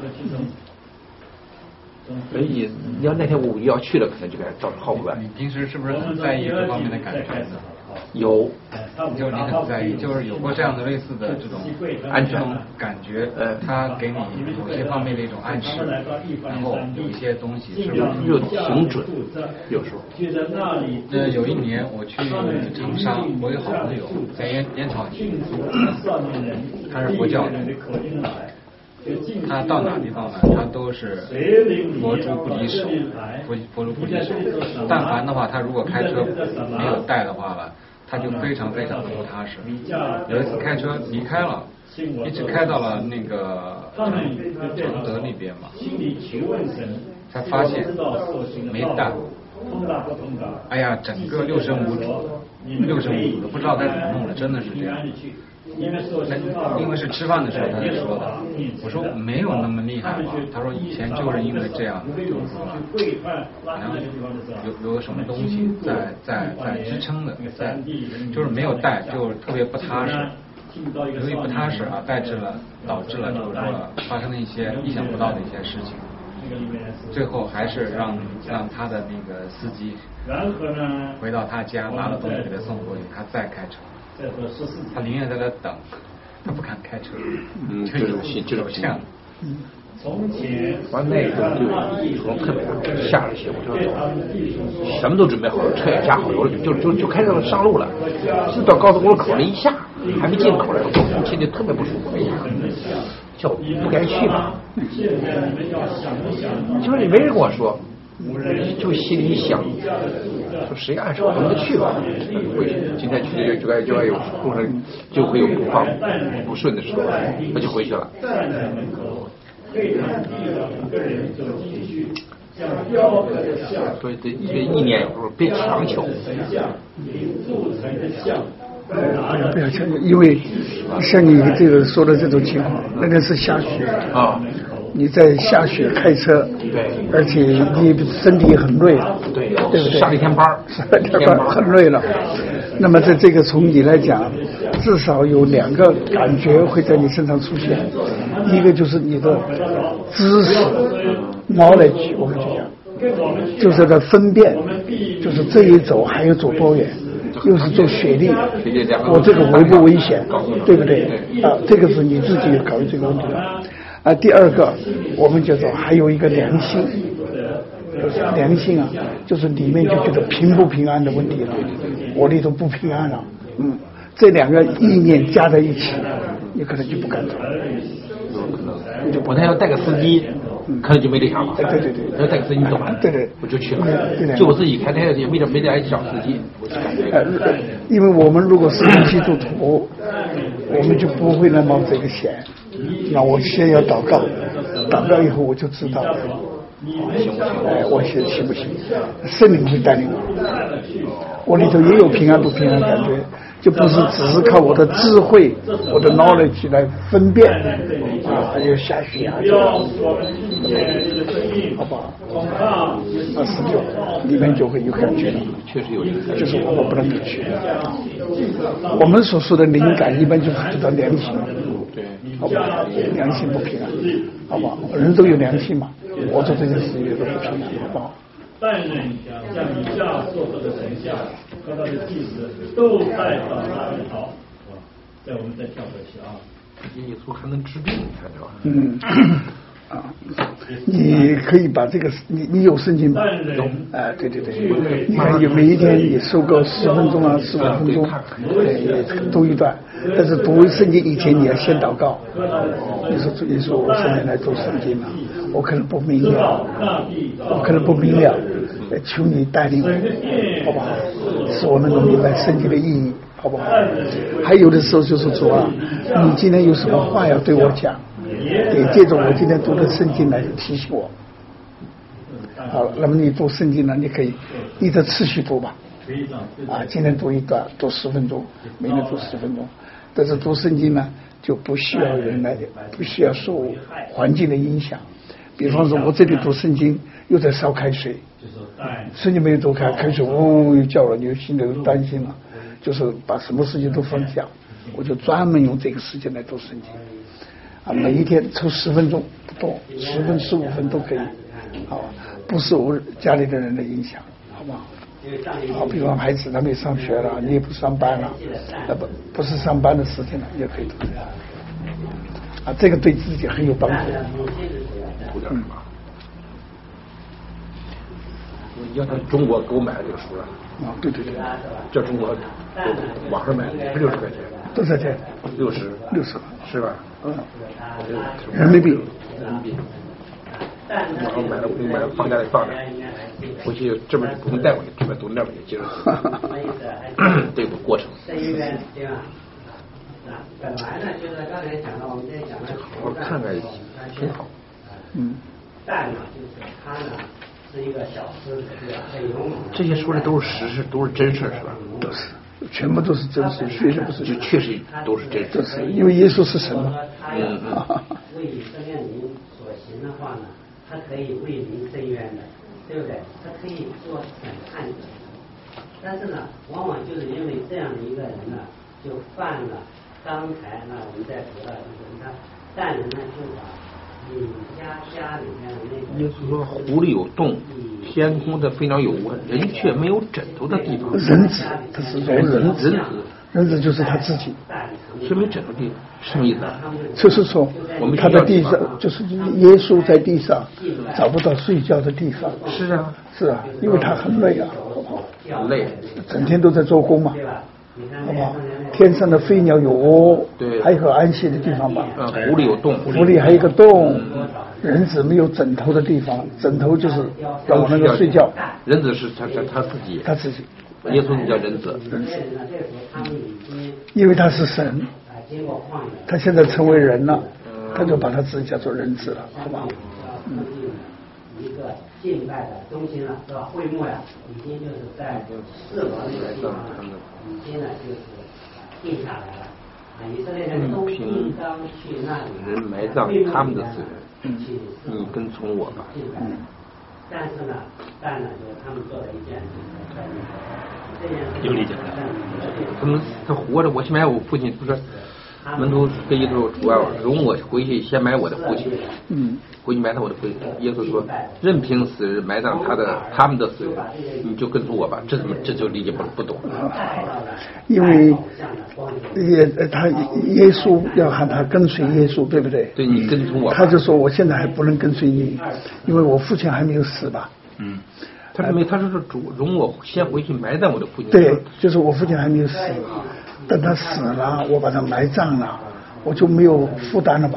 所以你要那天我要去了，可能就该造成后果。 你平时是不是很在意这方面的感受？ 有， 就是你很在意，就是有过这样的类似的这种安全感觉，呃，它给你某些方面的一种暗示，然后有一些东西是吧？ 就挺准，有时候。 呃，有一年我去长沙，我有好朋友在烟烟草区，他是佛教的。他到哪地方呢？他都是佛珠不离手，佛佛珠不离手。但凡的话，他如果开车没有带的话了，他就非常非常的不踏实。有一次开车离开了，一直开到了那个承德那边嘛，才发现没带。哎呀，整个六神无主，六神无主的，不知道该怎么弄了，真的是这样。那因为是吃饭的时候他就说的，我说没有那么厉害吧？他说以前就是因为这样，就是说好像有有个什么东西在在在支撑的，在就是没有带，就特别不踏实。由于不踏实啊，带致了导致了就是说发生了一些意想不到的一些事情。最后还是让让他的那个司机回到他家拿了东西给他送过去，他再开车。他宁愿在那等，他不敢开车。 嗯，这种心这种心。 嗯。 从前。 完那个就说特别大，下了血我就走，什么都准备好了，车也加好油了，就就就开始上路了。就到高速公路口那一下，还没进口呢，我心里特别不舒服。哎呀，叫不该去吧？就是你没人跟我说。就心里想，说谁按手我们去吧，回去。今天去就就该就该有路上就会有不放不顺的时候，那就回去了。所以这这意念有时候别强求。 不要强求，因为像你这个说的这种情况，那个是下雪啊。 你在下雪开车， 对， 而且你身体很累了， 对， 对不对？ 上一天班， 上一天班很累了。那么在这个从你来讲，至少有两个感觉会在你身上出现，一个就是你的知识 knowledge， 我们就讲，就是在分辨，就是这一走还要走多远，又是做雪地，我这个危不危险，对不对？啊，这个是你自己考虑这个问题了。啊，第二个，我们叫做还有一个良心，良心啊，就是里面就觉得平不平安的问题了，我里头不平安了，嗯，这两个意念加在一起，你可能就不敢走。 有可能。就我那要带个司机，可能就没这想法。 对对对， 要带个司机懂。 对对， 我就去了。就我自己开，他也没点没点小司机。 呃，因为我们如果是基督徒，我们就不会来冒这个险。那我先要祷告，祷告以后我就知道了。 行不行？ 哎，我行行不行？圣灵会带领我，我里头也有平安不平安感觉，就不是只是靠我的智慧、我的 knowledge 来分辨啊，还有下血啊，好不好？二十九里面就会有感觉了， 确实有这个， 就是我不能够去。我们所说的灵感，一般就是知道良心， 对， 好不好？良心不平安，好不好？人都有良心嘛。我做这件事也都不平安，好不好？ 但人像以下所说的神像和他的祭司都带到那里逃，在我们再跳过去啊。 耶稣还能治病，你看着吧？ 嗯。啊，你可以把这个，你你有圣经吗？有。哎，对对对，你看有每一天你收个十分钟啊，十五分钟，哎，读一段。但是读圣经以前你要先祷告。你说你说我现在来读圣经了，我可能不明了，我可能不明了，求你带领我，好不好？使我能够明白圣经的意义，好不好？还有的时候就是主啊，你今天有什么话要对我讲？也借着我今天读的圣经来提醒我。好，那么你读圣经呢，你可以依着次序读吧。啊，今天读一段，读十分钟，明天读十分钟。但是读圣经呢，就不需要人来，不需要受环境的影响。比方说，我这里读圣经，又在烧开水，圣经没有读开，开水嗡又叫了，你就心里就担心了。就是把什么事情都放下，我就专门用这个时间来读圣经。啊，每一天抽十分钟不多，十分十五分都可以，好，不受家里的人的影响，好不好？好，比方孩子他没上学了，你也不上班了，那不不是上班的时间了，也可以读这样。啊，这个对自己很有帮助。 嗯。你要在中国给我买的这个书了。 啊，对对对。 这中国网上买的，不六十块钱？ 多少钱？ 六十。 六十。 是吧？ 嗯。人民币。 人民币。网上买了，我买了放家里放着，回去这边不能带回去，这边读那边去接着读。这个过程。本来呢，就是刚才讲到我们在讲的，好好看看挺好。 嗯。 但呢，就是他呢是一个小狮子，很勇猛。 这些说的都是实事，都是真事，是吧？ 都是。全部都是真实，确实不是， 就确实都是真实。是因为耶稣是神嘛。 嗯嗯。为以色列民所行的话呢，他可以为民伸冤的，对不对？他可以做审判者。但是呢，往往就是因为这样的一个人呢，就犯了刚才呢我们在读的，就是你看，但人呢就把你家家里面的那个。 耶稣说：“湖里有洞，天空的飞鸟有窝，人却没有枕头的地方。” 人子，他是人子， 人子， 人子就是他自己。 是没枕头地，什么意思啊？ 就是说，我们他在地上，就是耶稣在地上找不到睡觉的地方。 是啊， 是啊，因为他很累啊， 很累， 整天都在做工嘛，好不好？天上的飞鸟有窝， 对， 还有个安息的地方吧。 啊，湖里有洞， 湖里还有一个洞。人子没有枕头的地方，枕头就是让我能够睡觉。 人子是他他他自己， 他自己。 耶稣叫人子， 人子。因为他是神，他现在成为人了，他就把他自己叫做人子了，好吧？嗯。 一个敬拜的中心了，是吧？会幕呀，已经就是在四罗那个地方，已经呢就是定下来了。啊，以色列人都应当去那里。 人埋葬他们的死人，你跟从我吧。 嗯。 但是呢，但呢，就是他们做了一件这件事。 有理解。 他们他活着，我先埋我父亲，不是门徒跟耶稣说：“主啊，容我回去先埋我的父亲。” 嗯。 回去埋葬我的父亲。耶稣说：“任凭死人埋葬他的他们的死人，你就跟从我吧。”这怎么这就理解不不懂？ 因为也他耶稣要喊他跟随耶稣，对不对？ 对，你跟从我。 他就说：“我现在还不能跟随你，因为我父亲还没有死吧。” 嗯。 他说没，他说是主容我先回去埋葬我的父亲。 对，就是我父亲还没有死，等他死了，我把他埋葬了，我就没有负担了吧？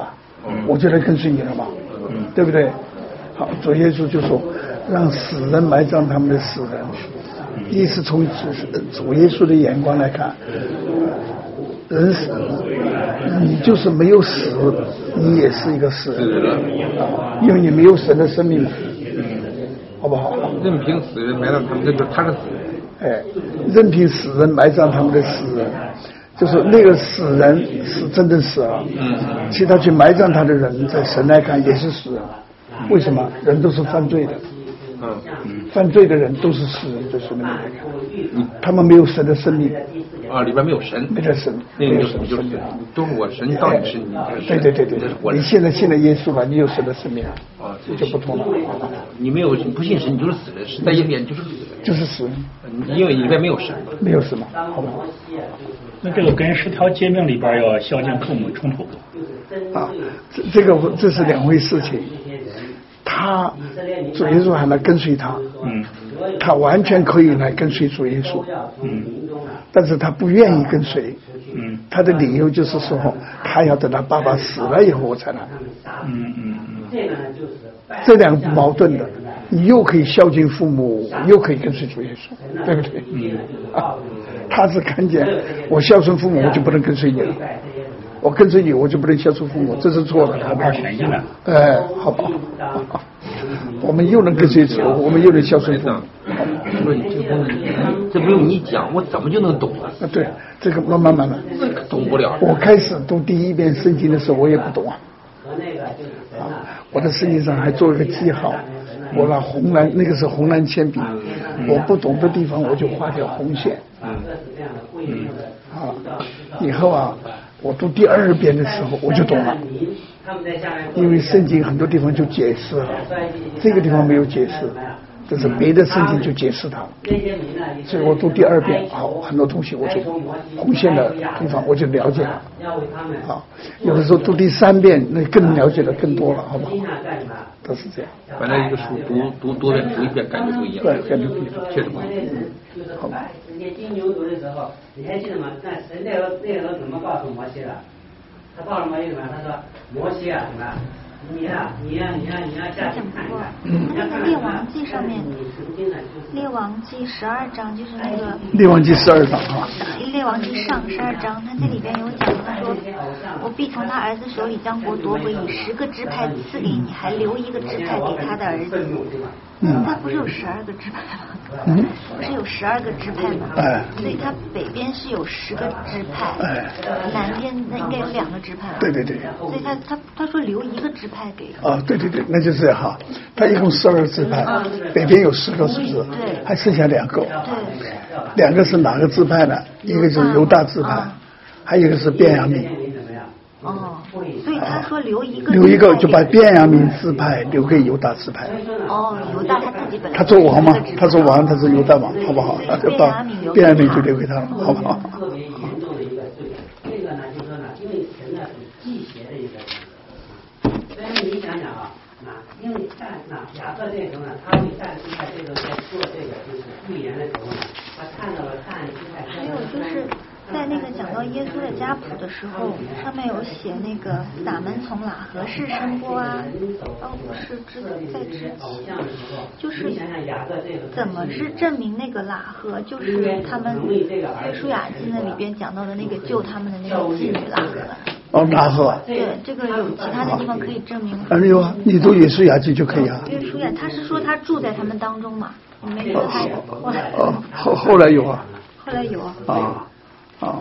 我就来跟随你了嘛，对不对？好，主耶稣就说让死人埋葬他们的死人，意思从主耶稣的眼光来看，人死，你就是没有死，你也是一个死人，因为你没有神的生命嘛，好不好？ 任凭死人埋葬他们，这就他是死人。 哎，任凭死人埋葬他们的死人，就是那个死人是真的死了，嗯，其他去埋葬他的人，在神来看也是死人。为什么？人都是犯罪的，嗯，犯罪的人都是死人，在神的面前看，他们没有神的生命。 啊，里边没有神， 没有神， 那个就是就是都是我神，到底是你？ 对对对对，你现在信了耶稣了，你有神的生命啊，这就不同了。 你没有，你不信神，你就是死人，是在一边就是死人， 就是死人， 因为里边没有神， 没有什么，好吧？ 那这个跟十条诫命里边要孝敬父母冲突不？ 啊，这这个这是两回事情。他主耶稣还来跟随他，嗯，他完全可以来跟随主耶稣，嗯，但是他不愿意跟随，嗯，他的理由就是说，他要等他爸爸死了以后我才来，嗯嗯嗯，这两个矛盾的，你又可以孝敬父母，又可以跟随主耶稣，对不对？嗯，啊，他是看见我孝顺父母，我就不能跟随你了。我跟随你，我就不能孝顺父母，这是错的。 他二选一了。 哎，好不好？我们又能跟随主，我们又能孝顺父母。 说你这个，这不用你讲，我怎么就能懂啊？ 啊，对，这个慢慢慢慢， 这个懂不了。 我开始读第一遍圣经的时候，我也不懂啊。啊，我的圣经上还做了个记号，我拿红蓝，那个是红蓝铅笔，我不懂的地方我就画条红线。嗯。嗯。啊，以后啊。我读第二遍的时候我就懂了，因为圣经很多地方就解释了，这个地方没有解释，但是别的圣经就解释它，所以我读第二遍，好，很多东西我就红线的地方我就了解了，好，有的时候读第三遍那更了解的更多了，好不好？都是这样。 反正一个书读读多遍读一遍感觉不一样， 对，感觉不一样， 确实不一样。 好吧。 金牛犊的时候，你还记得吗？那神那时候那时候怎么告诉摩西的？他告诉摩西什么？他说：“摩西啊，什么？你呀、啊，你呀、啊，你呀、啊，你要下去看一看。嗯” 那个《列王记》上面，《列王记》十二章就是那个。 列王记十二章啊。 列王记上十二章，他这里边有讲，他说：“我必从他儿子手里将国夺回，以十个支派赐给你，还留一个支派给他的儿子。”嗯，他不是有十二个支派吗？嗯，不是有十二个支派吗？哎，所以他北边是有十个支派，哎，南边那应该有两个支派。 对对对。 所以他他他说留一个支派给。 啊，对对对，那就是哈，他一共十二个支派，北边有十个，是不是？ 对。 还剩下两个。 对。 两个是哪个支派呢？一个是犹大支派，还有一个是便雅悯。 哦，所以他说留一个， 留一个就把便雅悯支派留给犹大支派。 哦，犹大他自己本他做王嘛，他做王，他是犹大王，好不好？就把便雅悯就留给他了，好不好？ 特别严重的一个罪，这个呢，就说呢，因为神呢是忌邪的一个人，所以你想想啊，那因为但那亚瑟这时候呢，他为但支派这个在做这个就是预言的时候呢，他看到了但支派。 还有就是。在那个讲到耶稣的家谱的时候，上面有写那个撒门从喇合氏生过啊，哦不是之在之前，就是怎么是证明那个喇合就是他们约书亚记那里边讲到的那个救他们的那个妓女喇合。 哦，喇合。 对，这个有其他的地方可以证明。 哎呦啊，你读约书亚记就可以啊。 约书亚他是说他住在他们当中嘛，你没觉得他后来？ 哦，后后来有啊。 后来有啊。 啊。啊，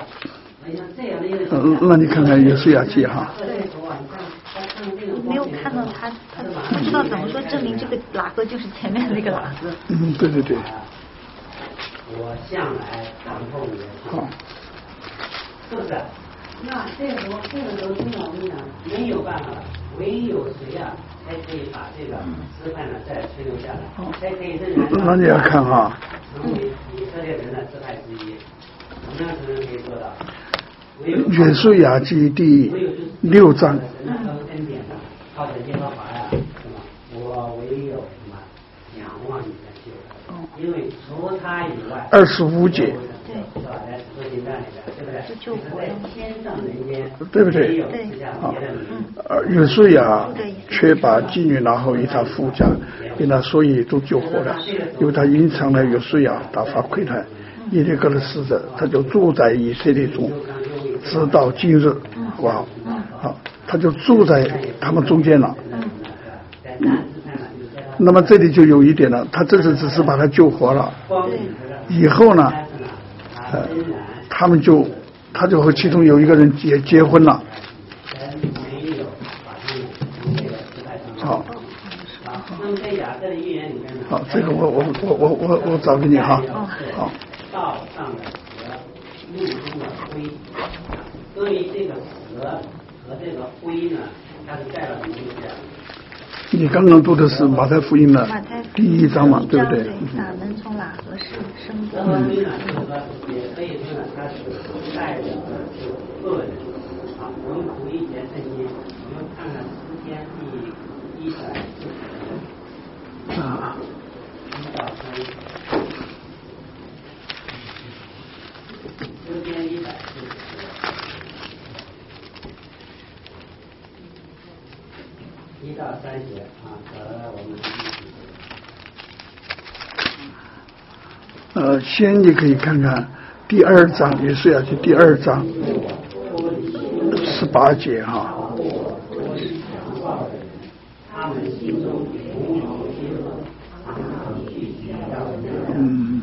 嗯，那你看看约书亚记哈。 没有看到他，他不知道怎么说证明这个喇合就是前面那个喇合。 嗯，对对对。 我向来等候你的信，是不是？那这个时候，这个时候听到我跟你讲，没有办法，唯有谁呀、啊，才可以把这个支派呢再存留下来，才可以仍然。 那你要看哈。 成为以色列人的支派之一。 约书亚记第六章。二十五节。 就救活了。 对不对？ 对。 啊，呃，约书亚却把妓女拿后与他夫家，并他所以都救活了，因为他隐藏了约书亚，打发窥探耶利哥的使者，他就住在以色列中，直到今日，好不好？好，他就住在他们中间了。嗯。那么这里就有一点了，他这次只是把他救活了，以后呢，呃，他们就他就和其中有一个人结结婚了。好，好，这个我我我我我我找给你哈。好。道上的蛇，路中的灰。所以这个蛇和这个灰呢，它是带了什么意思？你刚刚读的是马太福音的第一章嘛，对不对？ 哪能从哪合适生的？ 嗯。也可以说呢，它是带着恶人啊。我们读一节圣经，我们看看诗篇第一百四十啊。 一到三。诗篇一百四十。一到三节啊，和我们呃，先你可以看看第二章，约书亚记第二章十八节哈。嗯。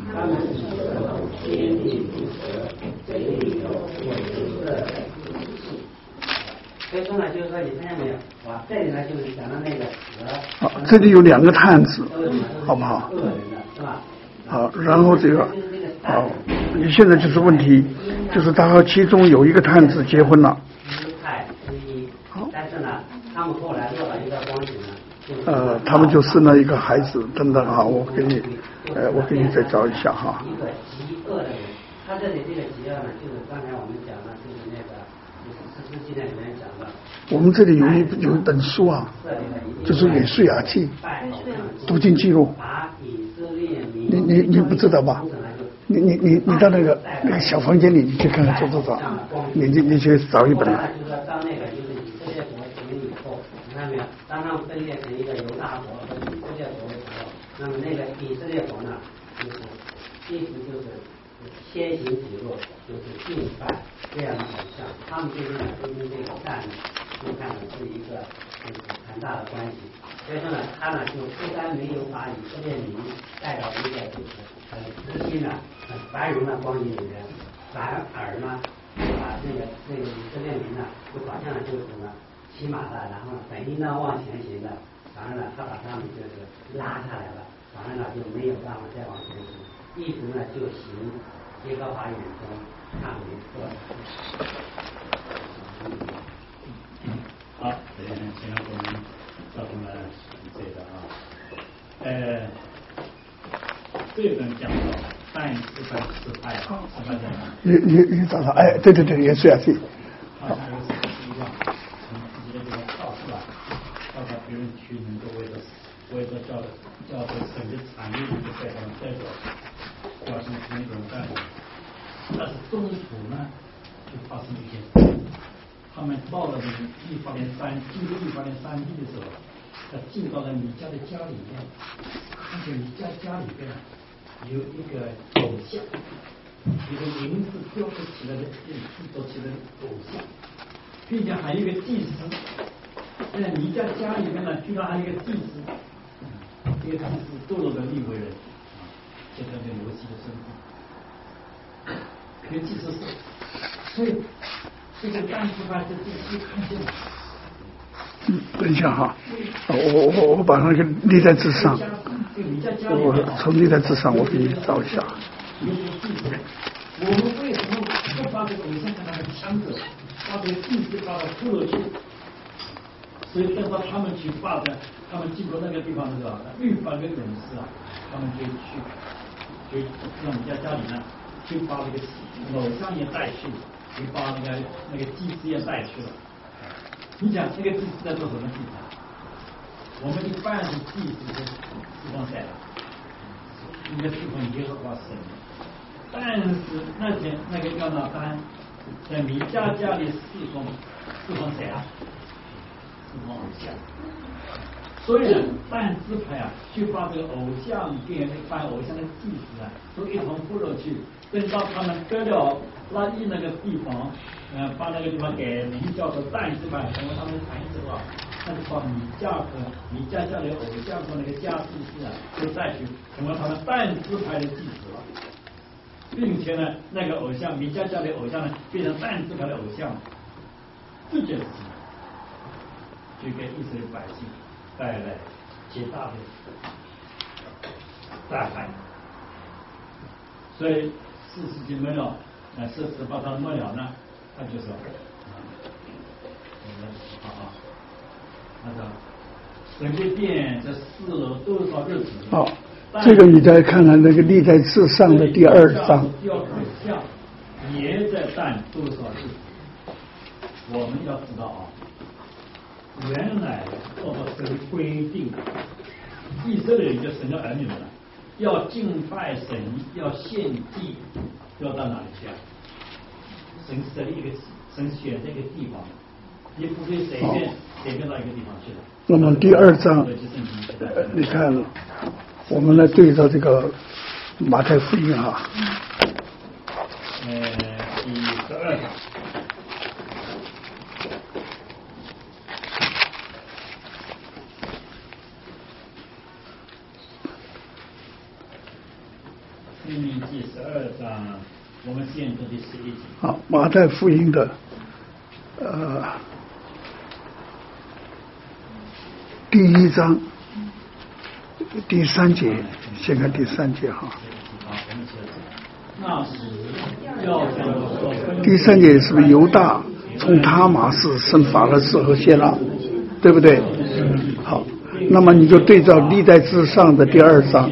所以说呢，就是说你看见没有？哇，这里呢就是讲到那个蛇。 好，这里有两个探子，好不好？ 是吧？ 好，然后这个，好，你现在就是问题，就是他和其中有一个探子结婚了。 好。但是呢，他们后来落到一个光景呢。 呃，他们就生了一个孩子，等等哈，我给你，呃，我给你再找一下哈。 一个极恶的人，他这里这个极恶呢，就是刚才我们讲的，就是那个。诗经里面讲的， 我们这里有一有一本书啊，就是《约书亚记》读经记录。你你你不知道吧？你你你你到那个那个小房间里，你去看看找找找，你你你去找一本。 就是说，当那个就是以色列国成立以后，你看没有？当他们分裂成一个犹大国和以色列国的时候，那么那个以色列国呢，就是意思就是先行己路，就是敬拜这样的偶像，他们这边呢都跟这个善就看呢是一个就是很大的关系。所以说呢，他呢就不但没有把以色列民带到一个就是很慈心的、很繁荣的光景里面，反而呢把那个那个以色列民呢，就好像就是什么骑马的，然后本应当往前行的，反而呢他把他们就是拉下来了，反而呢就没有办法再往前行，一直呢就行耶和华眼中看为恶。 好，这边请我们找出来这个啊，呃，这本讲到但是在失败啊，失败讲啊。 你你你找到哎，对对对，也是啊，对。 好，还有什么希望从自己的这个道出来，到达别人去能够为了为了叫叫做省的产业能够在他们带走，表现出那种干部。但是中途呢，就发生一件事。他们到了以法莲山，经过以法莲山地的时候，他进到了米迦的家里面，看见米迦家里边有一个偶像，一个银子雕刻起来的、制作起来的偶像，并且还有一个祭司。在米迦家里面呢，居然还有一个祭司，这个祭司堕落的利未人，现在这摩西的身份，这个祭司是，所以。这个单词吧，这这这看见了。 嗯，等一下哈，我我我把那个历代志上，我从历代志上我给你找一下。 我们为什么不把这个偶像跟他们相隔，把这个祭司把它拖了去？所以等到他们去发展，他们经过那个地方的时候，律法跟勇士啊，他们就去，就让人家家里呢，就把这个偶像也带去。就把那个那个祭司也带去了。你讲这个祭司在做什么地方？我们一般是祭司是地方在的，应该地方耶和华神。但是那天那个亚拿单在弥迦家里侍奉侍奉谁啊？侍奉偶像。所以呢，但支派啊，就把这个偶像跟那拜偶像的祭司啊，都一同拨了去。等到他们得了拉伊那个地方，呃，把那个地方给名叫做但支派，成为他们的坛之后啊，他就把米迦和米迦家的偶像和那个迦祭司啊，都带去成为他们但支派的祭司了，并且呢，那个偶像米迦家的偶像呢，变成但支派的偶像，这件事情就给以色列百姓带来极大的灾害。所以四世纪末了，呃，四十八章末了呢，他就说，啊啊，那个神的殿这四楼多少日子？ 好，这个你再看看那个历代志上的第二章。 要很像，也在但多少日子？我们要知道啊，原来照着神规定，以色列人就神的儿女们了。要敬拜神，要献祭，要到哪里去啊？神设立一个，神选这个地方，你不会随便随便到一个地方去的。 那么第二章，呃，你看，我们来对照这个马太福音哈。 呃，第十二章。申命记十二章，我们现读第十一节。 好，马太福音的呃第一章第三节，先看第三节哈。 那时要第三节是不是犹大从他玛氏生法勒斯和谢拉，对不对？好，那么你就对照历代志上的第二章。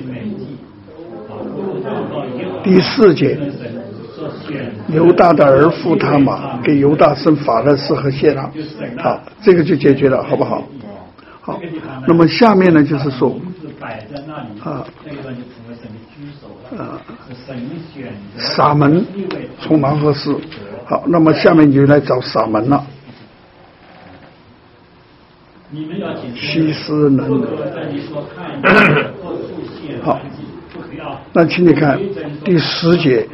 第四节，犹大的儿妇他玛给犹大生法勒斯和谢拉，好，这个就解决了，好不好？好，那么下面呢就是说，啊，啊，撒门从拿鹤斯，好，那么下面就来找撒门了。西斯能，好。那请你看第十节，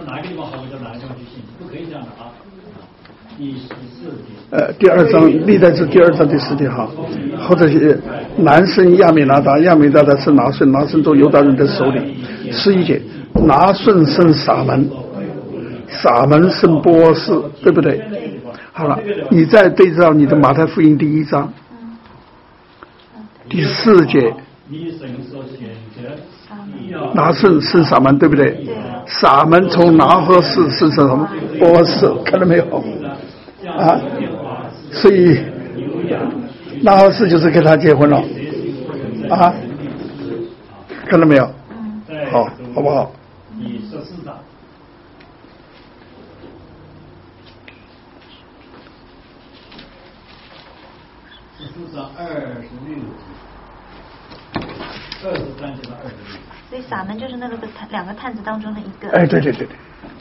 呃，第二章历代志第二章第十节哈，或者是南生亚米拿达，亚米拿达是拿顺，拿顺做犹大人的首领。十一节，拿顺生撒门，撒门生波斯，对不对？好了，你再对照你的马太福音第一章第四节。拿顺生撒门，对不对？撒门从拿鹤氏生什么？波斯，看到没有？啊，所以拿鹤氏就是跟他结婚了，啊，看到没有？好，好不好？ 十四章二十六节，二十三节到二十六节。 所以撒门就是那个两个探子当中的一个。 哎，对对对对。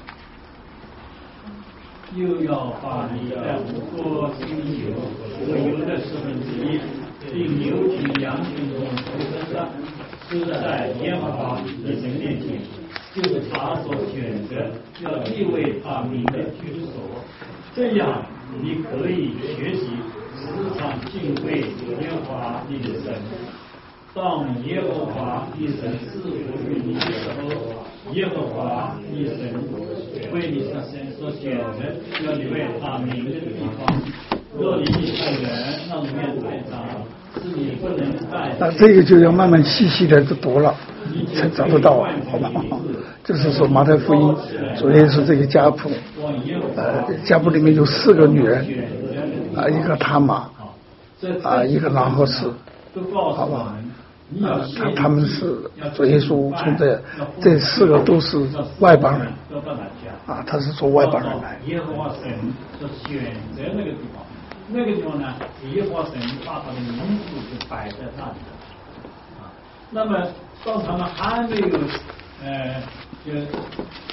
又要把你的五锅新油和油的四分之一，并牛群、羊群中头身上，施在耶和华的神面前，就是他所选择要立为他名的居所。这样，你可以学习时常敬畏耶和华你的神。当耶和华你神赐福于你的时候，耶和华你神为你的神所选择要你为他名的地方，若离你太远，那里面太脏，是你不能在。 那这个就要慢慢细细的读了，才找得到，好吧？就是说马太福音，昨天是这个家谱，呃，家谱里面有四个女人，啊，一个他玛，啊，一个拿鹤氏，好吧？啊，他他们是主耶稣从这这四个都是外邦人，啊，他是从外邦人来。 耶和华神所选择那个地方，那个地方呢，耶和华神把他的名字就摆在那里啊。那么当他们还没有呃，就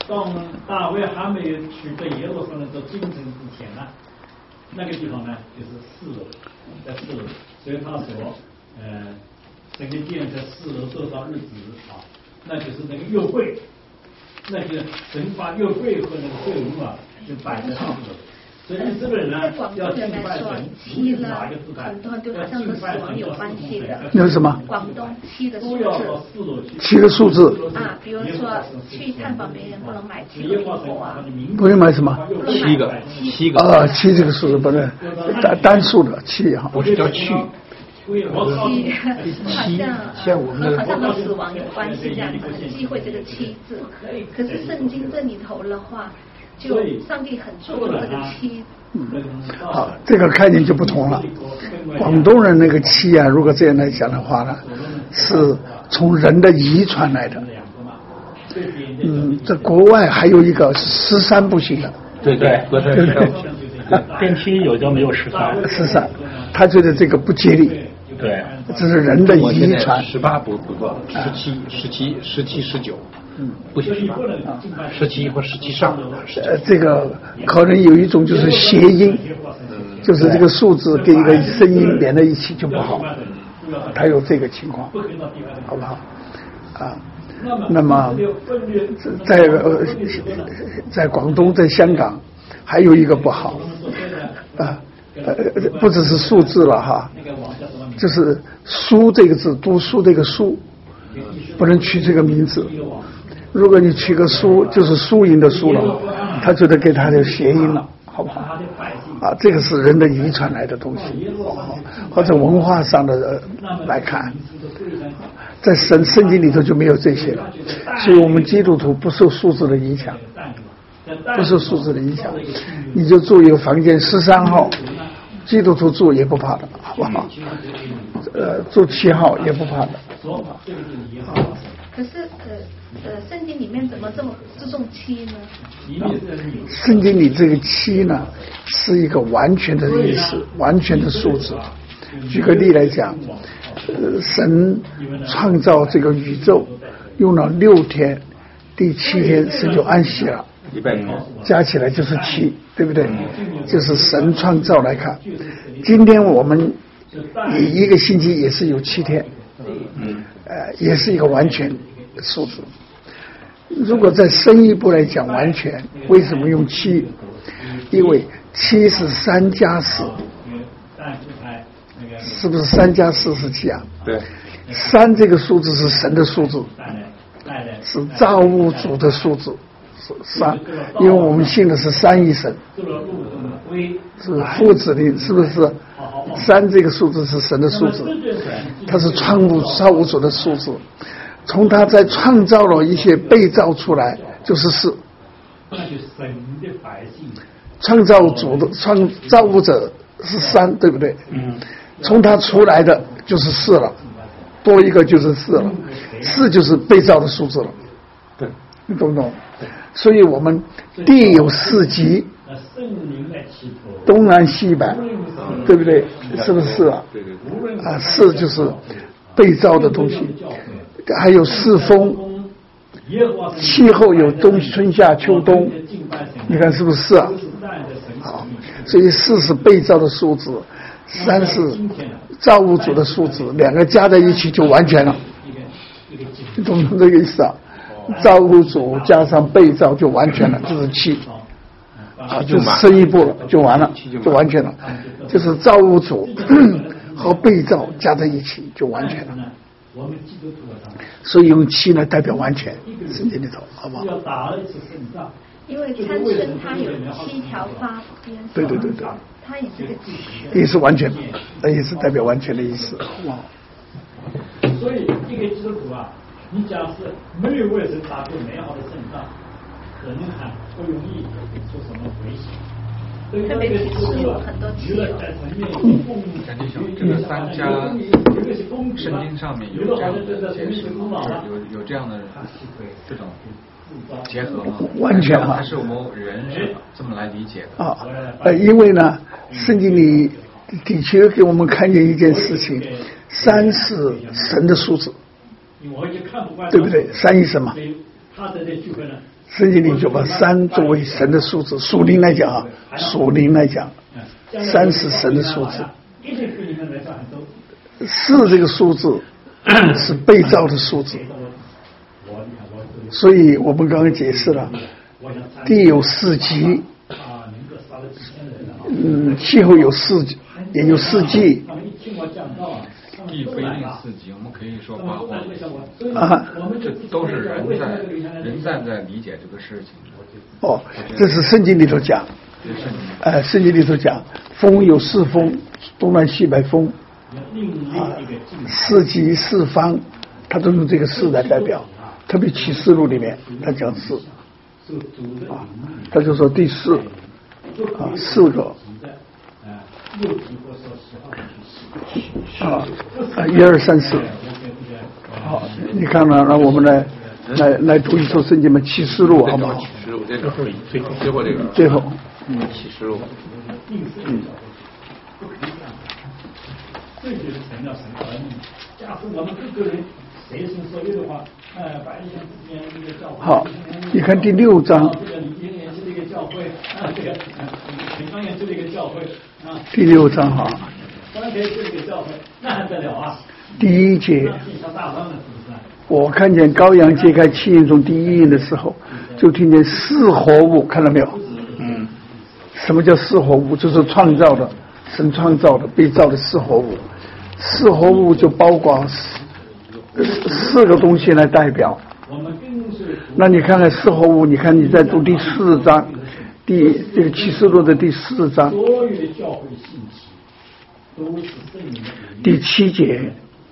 当大卫还没有取得耶路撒冷做京城之前呢，那个地方呢就是四楼，在四楼，所以他说，呃，这个建在四楼多少日子啊？那就是那个约柜，那个神把约柜和那个柜物啊，就摆在四楼。所以日本人呢要敬拜神， 七呢，很多都好像和死亡有关系的。 那是什么？ 广东七的数字。 七个数字。 啊，比如说去探访别人不能买七个苹果啊。 不能买什么？ 七个，七个。 啊，七这个数字不能单单数的七哈。 不是叫去。 七，好像像我们好像和死亡有关系这样的，很忌讳这个七字。可是圣经这里头的话。就上帝很注重这个七， 嗯，好，这个概念就不同了。广东人那个七啊，如果这样来讲的话呢，是从人的遗传来的。嗯，在国外还有一个十三不行的。 对对对对对。 电梯有叫没有十三？ 十三，他觉得这个不吉利。 对， 这是人的遗传。 十八不不够，十七、十七、十七、十九。嗯，不行是吧？十七或十七上。 呃，这个可能有一种就是谐音，就是这个数字跟一个声音连在一起就不好，它有这个情况，好不好？啊，那么在呃在广东，在香港还有一个不好，啊呃不只是数字了哈，就是书这个字，读书这个书，不能取这个名字。如果你取个输，就是输赢的输了，他觉得给他的谐音了，好不好？啊，这个是人的遗传来的东西，或者文化上的来看，在圣圣经里头就没有这些了，所以我们基督徒不受数字的影响，不受数字的影响，你就住一个房间十三号，基督徒住也不怕的，好不好？呃，住七号也不怕的。 可是呃呃，圣经里面怎么这么注重七呢？ 圣经里这个七呢，是一个完全的意思，完全的数字。举个例来讲，呃，神创造这个宇宙用了六天，第七天神就安息了，加起来就是七，对不对？就是神创造来看，今天我们一个星期也是有七天。呃，也是一个完全数字。如果再深一步来讲，完全为什么用七？因为七是三加四，是不是三加四是七啊？ 对。 三这个数字是神的数字，是造物主的数字，是三。因为我们信的是三一神，是父子的，是不是？三这个数字是神的数字，它是创物造物主的数字，从他在创造了一些被造出来就是四，创造主的创造物者是三，对不对？嗯。从他出来的就是四了，多一个就是四了，四就是被造的数字了。 对， 你懂不懂？所以我们地有四极。东南西北，对不对？是不是啊？啊，四就是被造的东西，还有四风，气候有冬、春夏秋冬，你看是不是啊？好，所以四是被造的数字，三是造物主的数字，两个加在一起就完全了。你懂不懂这个意思啊？造物主加上被造就完全了，就是七。啊，就深一步了，就完了，就完全了，就是造物主和被造加在一起就完全了。所以用七呢代表完全，圣经里头，好不好？ 因为参孙他有七条发边， 对对对对， 他也是个七， 也是完全，那也是代表完全的意思，好不好？ 所以一个基督徒啊，你假设没有为神打过美好的胜仗。可能还不容易做什么回响， 特别是有很多气候。 感觉像这个三家圣经上面有这样的解释吗？有有这样的这种结合吗？ 完全啊， 还是我们人是这么来理解的啊？呃，因为呢，圣经里的确给我们看见一件事情，三是神的数字，对不对？三一神嘛。 圣经里就把三作为神的数字，属灵来讲啊，属灵来讲，三是神的数字，四这个数字是被造的数字，所以我们刚刚解释了，地有四极，嗯，气候有四，也有四季。 地不一定四极，我们可以说八荒。 啊， 这都是人在人站在理解这个事情。 哦，这是圣经里头讲。哎，圣经里头讲，风有四风，东南西北风，啊，四极四方，他都用这个四来代表。特别启示录里面，他讲四，啊，他就说第四，啊，四个。啊，一二三四，好，你看呢？那我们来来来读一首圣经嘛，《启示录》好不好？ 启示录这个最后最后这个最后， 嗯，启示录， 嗯。 这就是强调神的恩。假设我们各个人随心所欲的话，呃，把一些之间这个教会。 好，你看第六章。 这个李金莲是这个教会啊，这个陈方言是这个教会啊。 第六章哈。 专门是这个教会，那还得了啊！ 第一节，我看见羔羊揭开七印中第一印的时候，就听见四活物，看到没有？嗯。什么叫四活物？就是创造的，神创造的、被造的四活物。四活物就包括四四个东西来代表。那你看看四活物，你看你在读第四章，第这个启示录的第四章。 所有的教会信息。 第七节，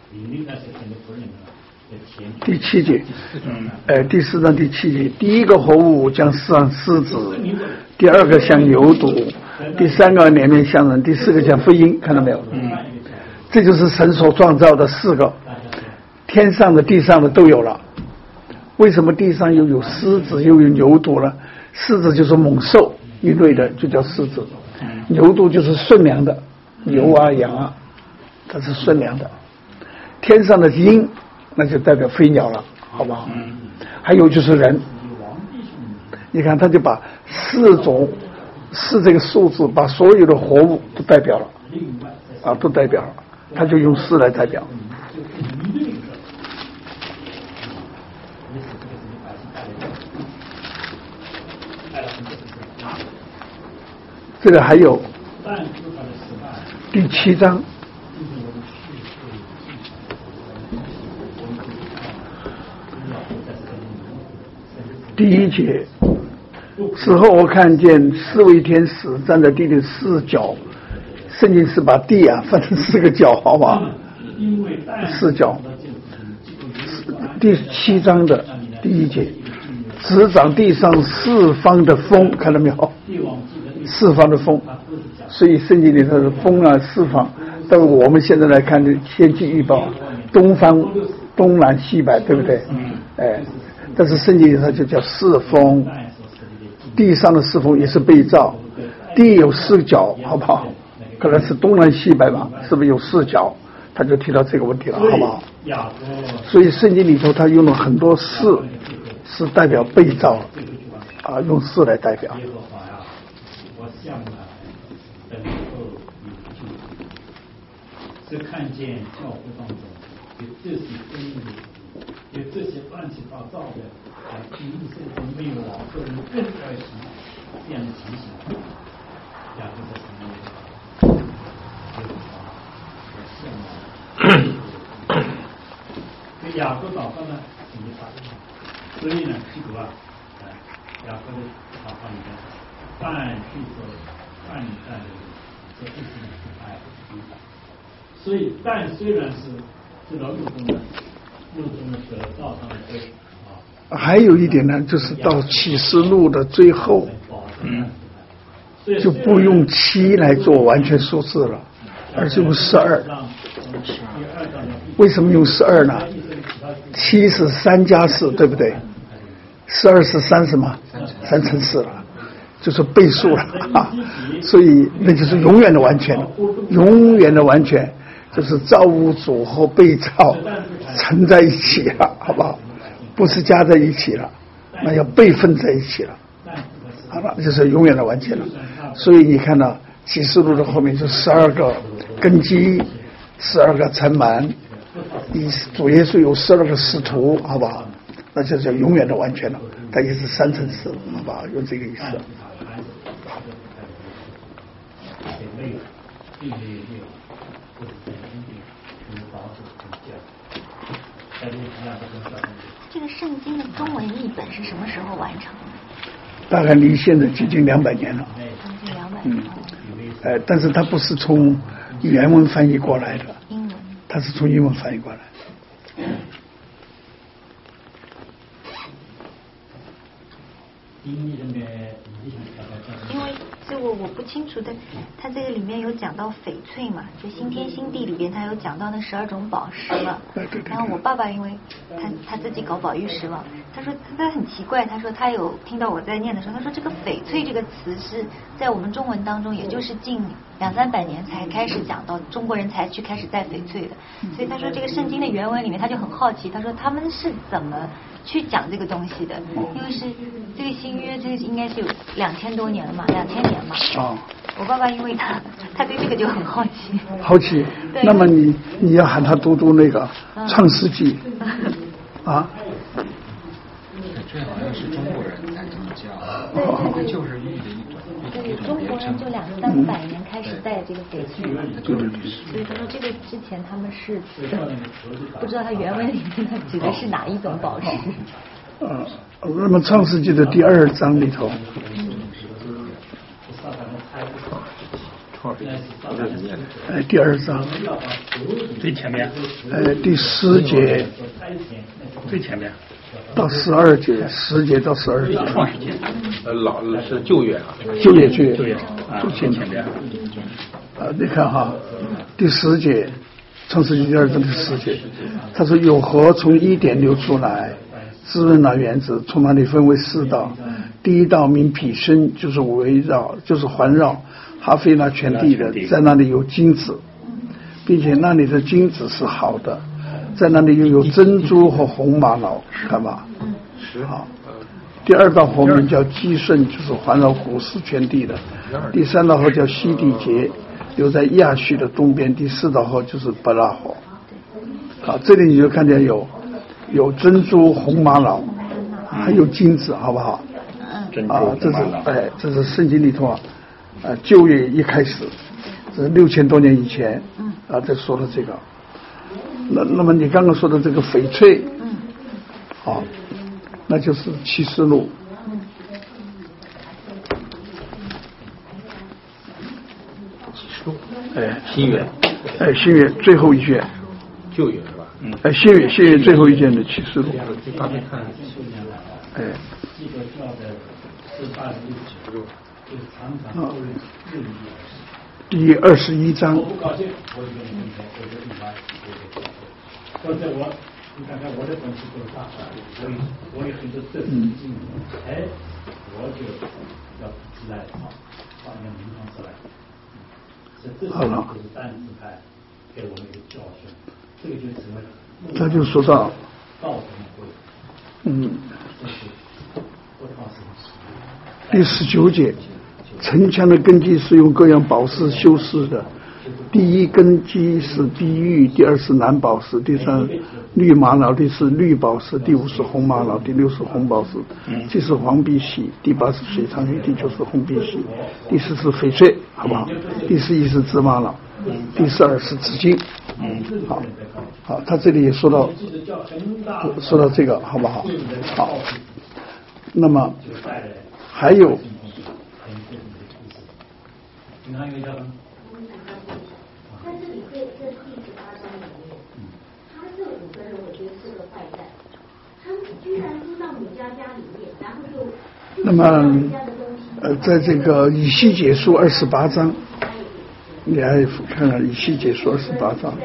第七节，呃，第四章第七节，第一个活物将像狮子，第二个像牛犊，第三个脸面像人，第四个像飞鹰，看到没有？嗯，这就是神所创造的四个，天上的、地上的都有了。为什么地上又有狮子又有牛犊呢？狮子就是猛兽一类的，就叫狮子；牛犊就是顺良的。牛啊羊啊，它是顺良的。天上的鹰，那就代表飞鸟了，好不好？嗯、还有就是人，你看他就把四种四这个数字，把所有的活物都代表了，啊，都代表了，他就用四来代表。这个还有。第七章，第一节，此后我看见四位天使站在地的四角，圣经是把地啊分成四个角，好吗？四角。第七章的第一节，执掌地上四方的风，看到没有？四方的风。所以圣经里头的风啊四方，但是我们现在来看的天气预报，东方、东南、西北，对不对？嗯。哎，但是圣经里头就叫四风，地上的四风也是被造，地有四角，好不好？可能是东南西北吧，是不是有四角？他就提到这个问题了，好不好？所以圣经里头他用了很多四，是代表被造，啊，用四来代表。 就看见教会当中有这些争议，有这些乱七八糟的，啊，比以色列没有往个人更爱惜这样的情形，雅各在什么？所以雅各祷告呢，怎么发生？所以呢，记住啊，啊，雅各的祷告里面，但是说但但的这意思呢是爱。所以，但虽然是这条路中的路中的得道上的对啊， 还有一点呢，就是到启示录的最后，嗯，就不用七来做完全数字了，而是用十二。为什么用十二呢？七是三加四，对不对？十二是三什么？三乘四了，就是倍数了啊！所以那就是永远的完全，永远的完全。就是造物主和被造乘在一起了，好不好？不是加在一起了， 那要备份在一起了，好了，就是永远的完结了。所以你看到启示录的后面就十二个根基，十二个城门，以主耶稣有十二个使徒，好不好？那就叫永远的完全了。它也是三层次，好不好？用这个意思。 这个圣经的中文译本是什么时候完成的？ 大概离现在接近两百年了。 将近两百年。 嗯。 呃，但是它不是从原文翻译过来的， 英文。 它是从英文翻译过来的。 因为这我我不清楚的，它这个里面有讲到翡翠嘛，就新天新地里边它有讲到那十二种宝石嘛。 对对对。 然后我爸爸因为他他自己搞宝玉石嘛，他说他很奇怪，他说他有听到我在念的时候，他说这个翡翠这个词是在我们中文当中，也就是近两三百年才开始讲到，中国人才去开始戴翡翠的。所以他说这个圣经的原文里面，他就很好奇，他说他们是怎么去讲这个东西的？因为是这个新约，这个应该是有两千多年了嘛，两千年嘛。 啊。 我爸爸因为他他对这个就很好奇。 好奇。那么你你要喊他读读那个《创世纪》啊。 这好像是中国人才这么叫，这就是玉的一种。 对，中国人就两三百年开始戴这个翡翠嘛，所以他说这个之前他们是不知道他原文里面他指的是哪一种宝石。 呃，那么《创世纪》的第二章里头，呃，第二章最前面， 呃，第十节最前面。 到十二节，十节到十二节。 创世节， 呃，老是旧约啊， 旧约旧约旧约啊，最前面。 啊，你看哈，第十节，创世纪第二章第十节，他说有河从伊甸流出来，滋润那园子，从那里分为四道，第一道名毗申，就是围绕，就是环绕哈菲那全地的，在那里有金子，并且那里的金子是好的。在那里又有珍珠和红玛瑙，看吧。 是好。第二道河名叫基顺，就是环绕古斯全地的。第三道河叫西底结，流在亚叙的东边。第四道河就是巴拉河。好，这里你就看见有有珍珠、红玛瑙，还有金子，好不好？啊，这是哎，这是圣经里头啊，呃，旧约一开始，这是六千多年以前啊，在说的这个。那那么你刚刚说的这个翡翠， 嗯， 好，那就是启示录， 嗯， 启示录， 哎， 新约， 哎，新约最后一卷， 旧约是吧？ 嗯，哎，新约新约最后一卷的启示录，哎，啊，第二十一章。或者我，你看看我的东西都大，所以我有很多特殊的经历，哎，我就要出来啊，把那名堂出来。这这就是单词派给我们一个教训，这个就成为。他就说到，嗯，第十九节，城墙的根基是用各样宝石修饰的。第一根基是碧玉，第二是蓝宝石，第三绿玛瑙，第四绿宝石，第五是红玛瑙，第六是红宝石，第是黄碧玺，第八是水苍玉，第九是红碧玺，第十是翡翠，好不好？第十一是紫玛瑙，第十二是紫金。好，好，他这里也说到说到这个，好不好？好，那么还有。 但是你这这第十八章里面，他这五个人我觉得是个坏蛋，他们居然住到母家家里面，然后就那么呃，在这个以西结书二十八章，你还看看以西结书二十八章。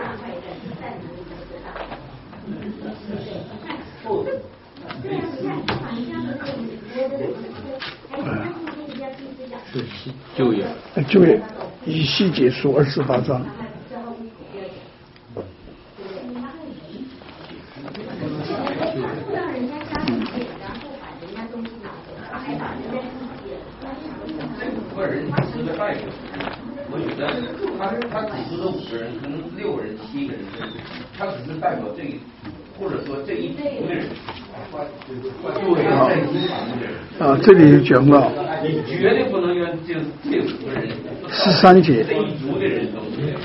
是旧约， 旧约以西结书二十八章。 但是他他只说的五个人，可能六个人、七个人，他只是代表这一，或者说这一族的人。 啊，这里讲到， 你绝对不能用这这五个人。 十三节。 这一族的人都是。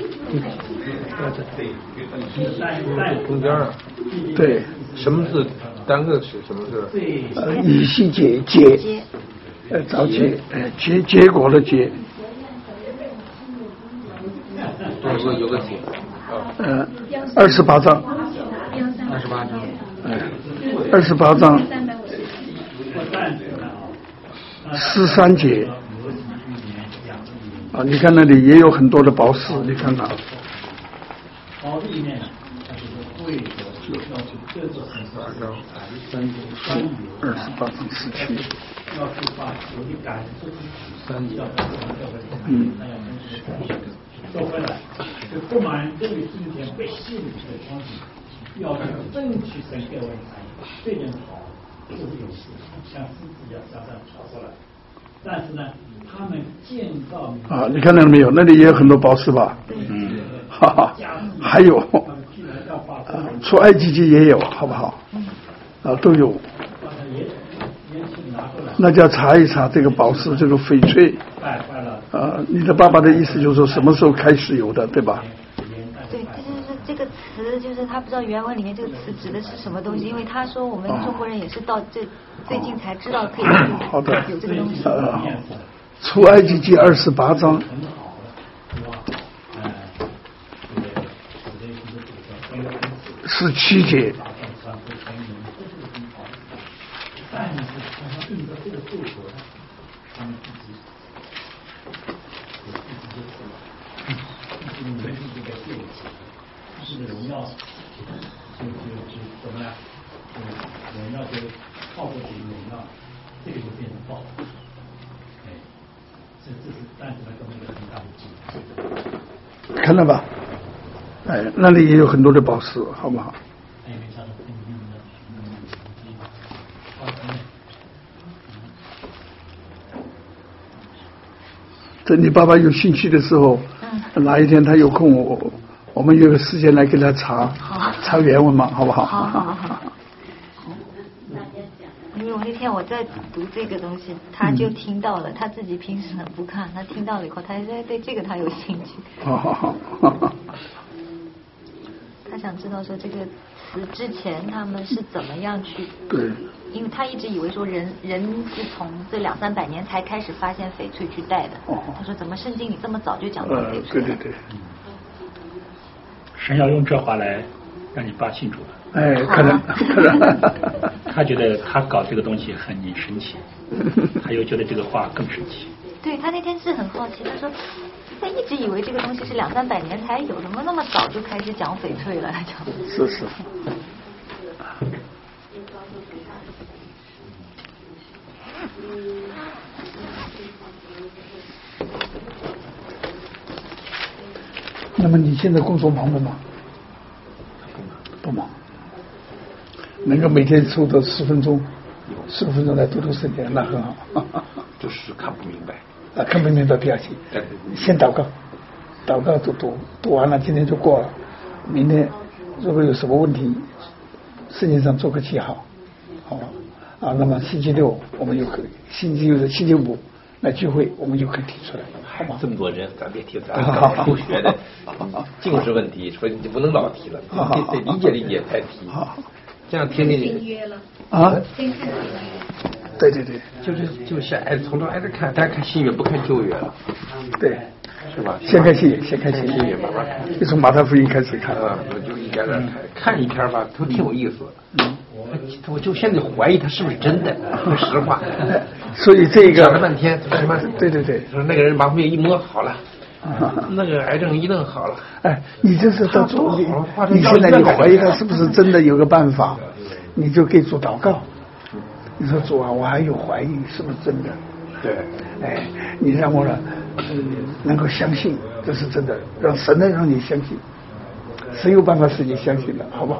中间啊。 对。 什么是单个是什么是？ 呃，以西结结，呃，早结，呃，结结果的结。 有个有个结。 呃，二十八章。 二十八章。 哎，二十八章。十三节。啊，你看那里也有很多的宝石，你看看。 宝里面，它就是贵的，要去各个很多三三二十八章十七。 要去把有的感受三要嗯。 那要跟着收回来，就不满这里今天被吸引的东西，要去争取神给我们产业，这点好，就是有事，像狮子一样向上跳出来。但是呢，他们建造啊，你看到了没有？那里也有很多宝石吧？ 嗯， 哈哈，还有，啊，出埃及记也有，好不好？啊，都有。那就要查一查这个宝石，这个翡翠。啊，你的爸爸的意思就是说什么时候开始有的，对吧？ 对，这就是这个词，就是他不知道原文里面这个词指的是什么东西，因为他说我们中国人也是到这最近才知道可以好的有这个东西。 啊，出埃及记二十八章。十七节。 是荣耀，就就就怎么样？荣耀就靠过去荣耀，这个就变成报。哎，这这是但是呢，跟那个很大的区别。 看到吧？哎，那里也有很多的宝石，好不好？ 哎，没啥的，嗯嗯嗯， 等你爸爸有兴趣的时候，嗯、哪一天他有空，我我们有个时间来给他查查原文嘛，好不好？ 好好好好。因为我那天我在读这个东西，他就听到了，嗯、他自己平时很不看，他听到了以后，他对对这个他有兴趣。 好好好。 他想知道说这个词之前他们是怎么样去对， 因为他一直以为说人人是从这两三百年才开始发现翡翠去戴的。哦、他说怎么圣经里这么早就讲到翡翠？ 呃，对对对。 神要用这话来让你爸信主了。 哎，可能可能。 他觉得他搞这个东西很神奇，他又觉得这个话更神奇。 对，他那天是很好奇，他说他一直以为这个东西是两三百年才有，怎么那么早就开始讲翡翠了？讲是是。那么你现在工作忙不忙？不忙。能够每天抽到十分钟，十五分钟来读读圣经，那很好。 就是看不明白。 啊，看不明白不要紧，先祷告，祷告读读，读完了今天就过了。明天如果有什么问题，圣经上做个记号，好吧？啊，那么星期六我们又可以，星期六的星期五来聚会，我们就可以提出来，好吧？ 这么多人，咱别提，咱搞数学的净是问题，说你不能老提了，得理解理解才提。这样听听约了啊？ 先看新约。 对对对， 就是就先挨从头挨着看，大家看新约不看旧约了。 对， 是吧？ 先看新约，先看新约，慢慢看。 就从马太福音开始看啊，我就一点点看，看一篇吧，都挺有意思。嗯，我就现在怀疑他是不是真的，说实话。 所以这个讲了半天，什么？ 对对对， 说那个人把病一摸好了。那个癌症一弄好了， 哎，你这是到主，你你现在你怀疑他是不是真的有个办法，你就给主祷告。你说主啊，我还有怀疑是不是真的？ 对， 哎，你让我呢能够相信这是真的，让神能让你相信，神有办法使你相信的，好不好？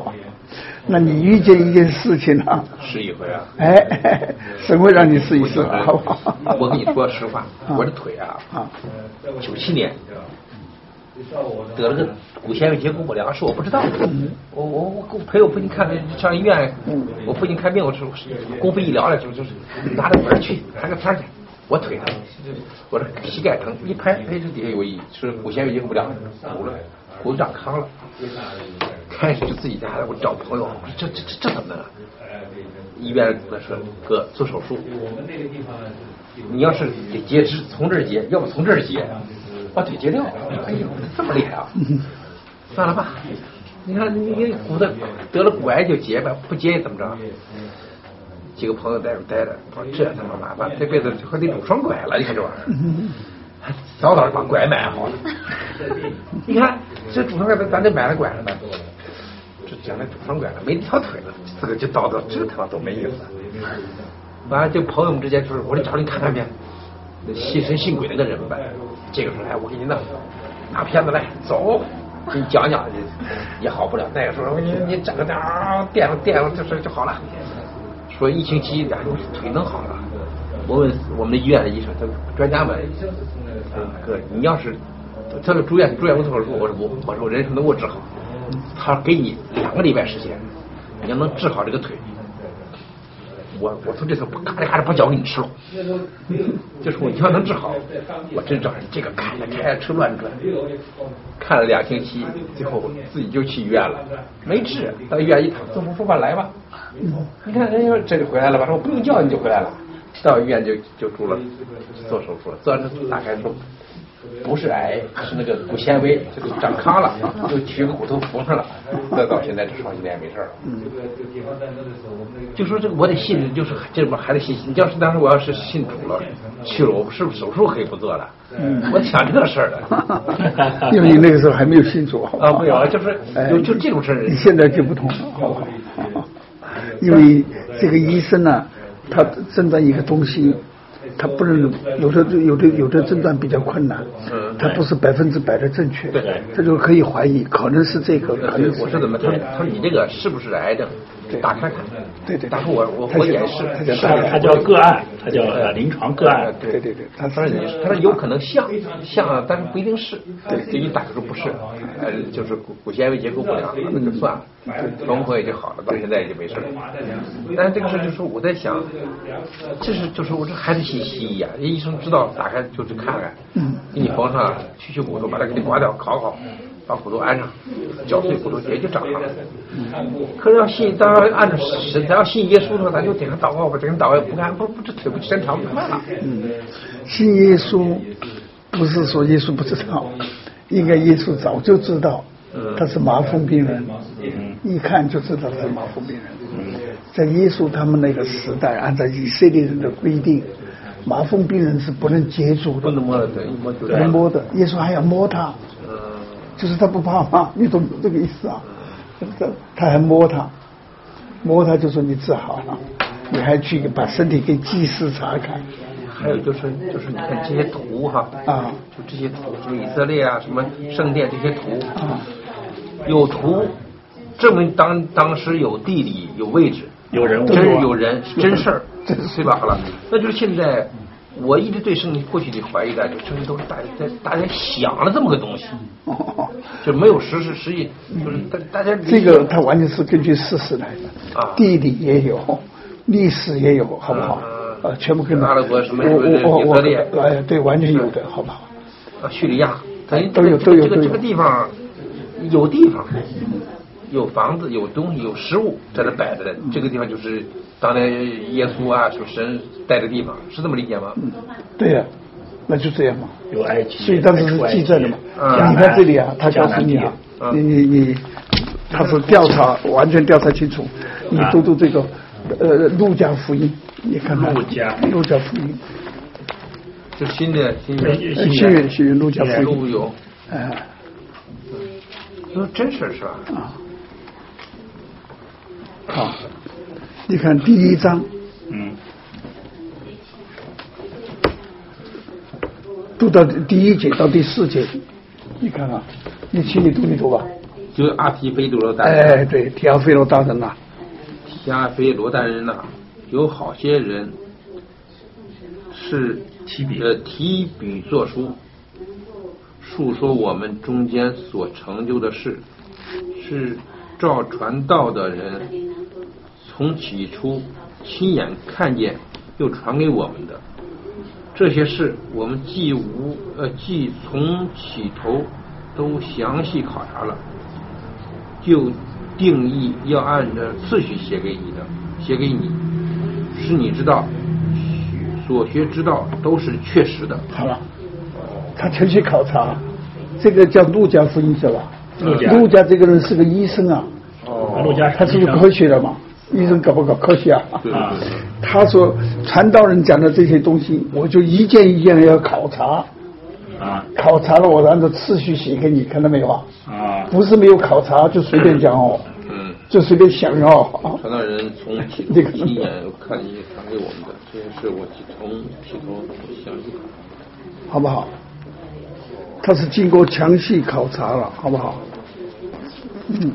那你遇见一件事情啊， 是一回啊， 哎，神会让你试一试，好不好？ 我跟你说实话，我的腿啊， 啊， 九七年得了个骨纤维结构不良，是我不知道的。我我我陪我父亲看上医院，我父亲看病，我是公费医疗了，就就是拿着本去看个片去。我腿疼，我这膝盖疼，一拍，哎，这底下有一是骨纤维结构不良，骨了，骨长糠了。开始就自己家，我找朋友，我说这这这这怎么了？医院那说哥做手术，你要是给截肢，从这儿截，要不从这儿截，把腿截掉。哎呦，这么厉害啊！算了吧，你看你你骨头得了骨癌就截吧，不截怎么着？几个朋友在这待着，我说这他妈麻烦，这辈子还得拄双拐了，你看这玩意儿，早早把拐买好了。你看这拄双拐，咱就买了拐了呗。这将来拄双拐了，没一条腿了，这个就叨叨，这他妈多没意思。完了，就朋友们之间就是，我得找你看看去，信神信鬼那个人呗。这个时候，哎，我给你弄拿片子来，走，给你讲讲，也好不了。那个时候，你你整个啊，垫了垫了，就是就好了。说一星期，然后腿能好了。我问我们的医院的医生，他专家们，哥，你要是他说住院住院不做手术，我说不，我说我人生能够治好。他说给你两个礼拜时间，你要能治好这个腿，我我从这头咔嚓咔嚓把脚给你吃了。就说你要能治好，我真找人这个开了开了车乱转，看了两星期，最后自己就去医院了，没治，到医院一躺，做手术吧，来吧。你看人家说这就回来了吧，说我不用叫你就回来了，到医院就就住了，做手术了，做完之后打开说不是癌，是那个骨纤维，这个长糠了，就取个骨头缝上了，再到现在这双膝盖也没事了。就说这个我得信，就是这不还得信。你要是当时我要是信主了，去了，我是不是手术可以不做了？嗯，我想这个事儿了。因为你那个时候还没有信主啊，没有，就是有就这种事儿。 你现在就不同了，好不好？因为这个医生呢、啊，他诊断一个东西，他不能有的有的有的诊断比较困难，嗯，他不是百分之百的正确， 对， 这就可以怀疑，可能是这个，可能是我是怎么？他他说你这个是不是癌症？打开看， 对对， 但是我我我也是， 他他叫个案，他叫临床个案， 对对对， 他说你他说有可能像像，但是不一定是，对，给你打开说不是，呃，就是骨骨纤维结构不良，那就算了，缝合也就好了，到现在也就没事了。但是这个事就是我在想，这是就是我这还是信西医啊，人医生知道打开就去看看，嗯，给你缝上，去去骨头，把它给你刮掉，烤烤。把骨头安上，绞碎骨头也就长好了。可是要信，当然按照神，咱要信耶稣的话，咱就顶上祷告吧，顶上祷告不干，不不这腿不伸长不干了。 嗯，信耶稣不是说耶稣不知道，应该耶稣早就知道他是麻风病人，嗯，一看就知道他是麻风病人。嗯，在耶稣他们那个时代，按照以色列人的规定，麻风病人是不能接触的， 不能摸的，对，摸不能摸的。耶稣还要摸他。就是他不怕嘛，你懂这个意思啊？他还摸他，摸他就说你治好了，你还去把身体给祭司查看。 还有就是就是你看这些图哈啊，就这些图，什么以色列啊，什么圣殿这些图啊，有图证明当当时有地理有位置， 有人物， 真是有人真事儿，对吧？好了，那就是现在。我一直对圣经过去的怀疑的，就圣经都是大家在大家想了这么个东西，就没有实施实际，就是大大家这个它完全是根据事实来的，啊，地理也有，历史也有，好不好？啊，全部跟阿拉伯什么以色列， 哎，对，完全有的，好不好？ 啊，叙利亚，等于都有都有这个这个地方有地方。有房子，有东西，有食物在这摆着的，这个地方就是当年耶稣啊，是神待的地方，是这么理解吗？ 嗯，对呀、啊，那就这样嘛。 有埃及， 所以当时是记载的嘛。嗯、你看这里啊，他告诉你啊，嗯、你你你，他是调查完全调查清楚，你读读这个呃路加福音，你看看路加路加福音， 就新的新的新约新约路加福音都有， 哎， 都真事是吧？ 啊。好，你看第一章， 嗯， 读到第一节到第四节，你看啊，你请你读一读吧。 就是阿提菲罗大人。 哎，对，提阿非罗大人呐、啊， 提阿非罗大人呐、啊，有好些人是提笔呃提笔作书，述说我们中间所成就的事，是照传道的人从起初亲眼看见又传给我们的。这些事我们既无呃既从起头都详细考察了，就定义要按照次序写给你的，写给你，使你知道所学之道都是确实的。 好了，他前去考察，这个叫路加福音是吧？ 路加， 路加这个人是个医生啊。 哦，路加他是不是科学的嘛？医生搞不搞科学啊？ 对啊。 他说传道人讲的这些东西，我就一件一件要考察。 啊。 考察了，我按照次序写给你，看到没有啊？ 啊。 不是没有考察就随便讲哦。 嗯。 就随便想哦。 传道人从起头亲眼看见传给我们的，这些事我从起头详细考察。 好不好？他是经过详细考察了，好不好？嗯。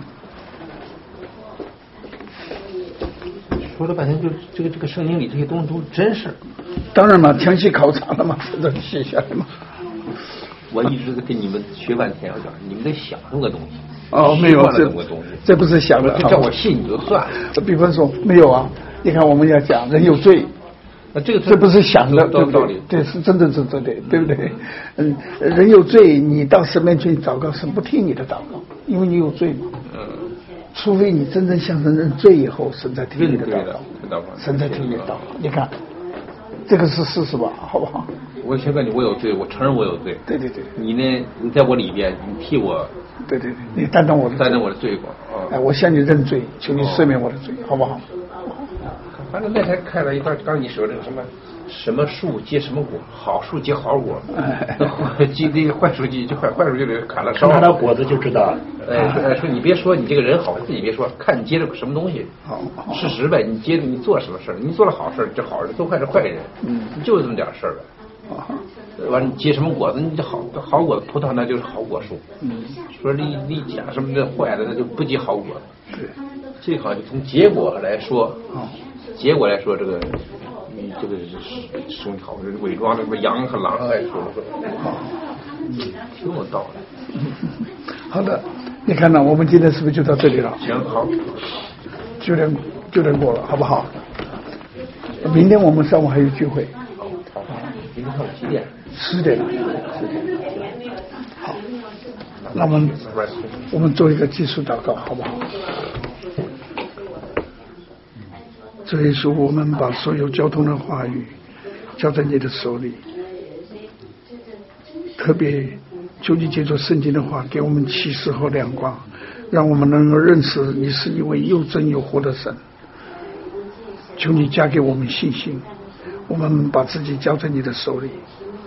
说了半天，就这个这个圣经里这些东西都是真事。 当然嘛，详细考察了嘛，这都写下来嘛。 我一直在跟你们学半天，我讲你们得想这么个东西。 哦，没有这个东西， 这不是想的， 叫我信你就算了。 比方说没有啊，你看我们要讲人有罪， 啊，这个这不是想的，对不对？对，是真真正正的，对不对？嗯，人有罪，你到神面前祷告，神不听你的祷告，因为你有罪嘛。 嗯。 除非你真正向神认罪以后，神才听你的祷告，神才听你的祷告。你看，这个是事实吧？好不好？ 我先问你，我有罪，我承认我有罪。 对对对。 你呢？你在我里边，你替我。 对对对，你担当我的担当我的罪过。 哦、哎，我向你认罪，求你赦免我的罪，好不好？ 反正那天看了一段，刚你说这个什么什么树结什么果，好树结好果，结那个坏树结就坏坏树就得砍了烧。 看它的果子就知道。 哎，说你别说你这个人好，自己别说，看你结了什么东西。 好， 事实呗，你接着你做什么事儿，你做了好事这好人，做坏是坏人， 嗯， 就这么点事儿呗。完了，你结什么果子？你这好好果子葡萄那就是好果树。 嗯， 说立立甲什么的坏的，那就不结好果子。 对， 这好像从结果来说， 哦， 结果来说，这个你这个是生好人伪装的什么羊和狼来说说，嗯，挺有道理。 好的，你看呢？我们今天是不是就到这里了？ 行，好， 九点九点过了，好不好？明天我们上午还有聚会。 明天上午几点？ 十点。十点。好，那我们我们做一个技术祷告，好不好？主耶稣，我们把所有交通的话语交在你的手里，特别求你借助圣经的话给我们启示和亮光，让我们能够认识你是一位又真又活的神。求你加给我们信心，我们把自己交在你的手里。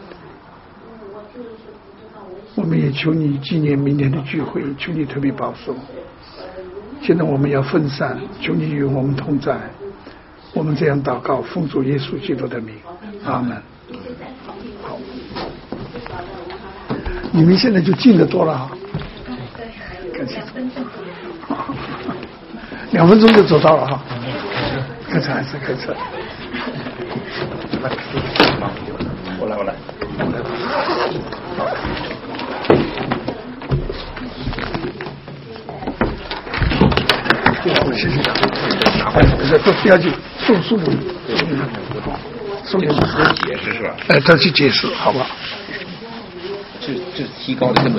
我们也求你纪念明天的聚会，求你特别保守。现在我们要分散，求你与我们同在。我们这样祷告，奉主耶稣基督的名，阿门。好，你们现在就近得多了啊！感谢主，两分钟就走到了哈。开车还是开车？ 我来，我来。 谢谢。不不要紧，送送给你，送给你。 解释是吧？ 哎，他去解释，好吧？ 这这提高的根本。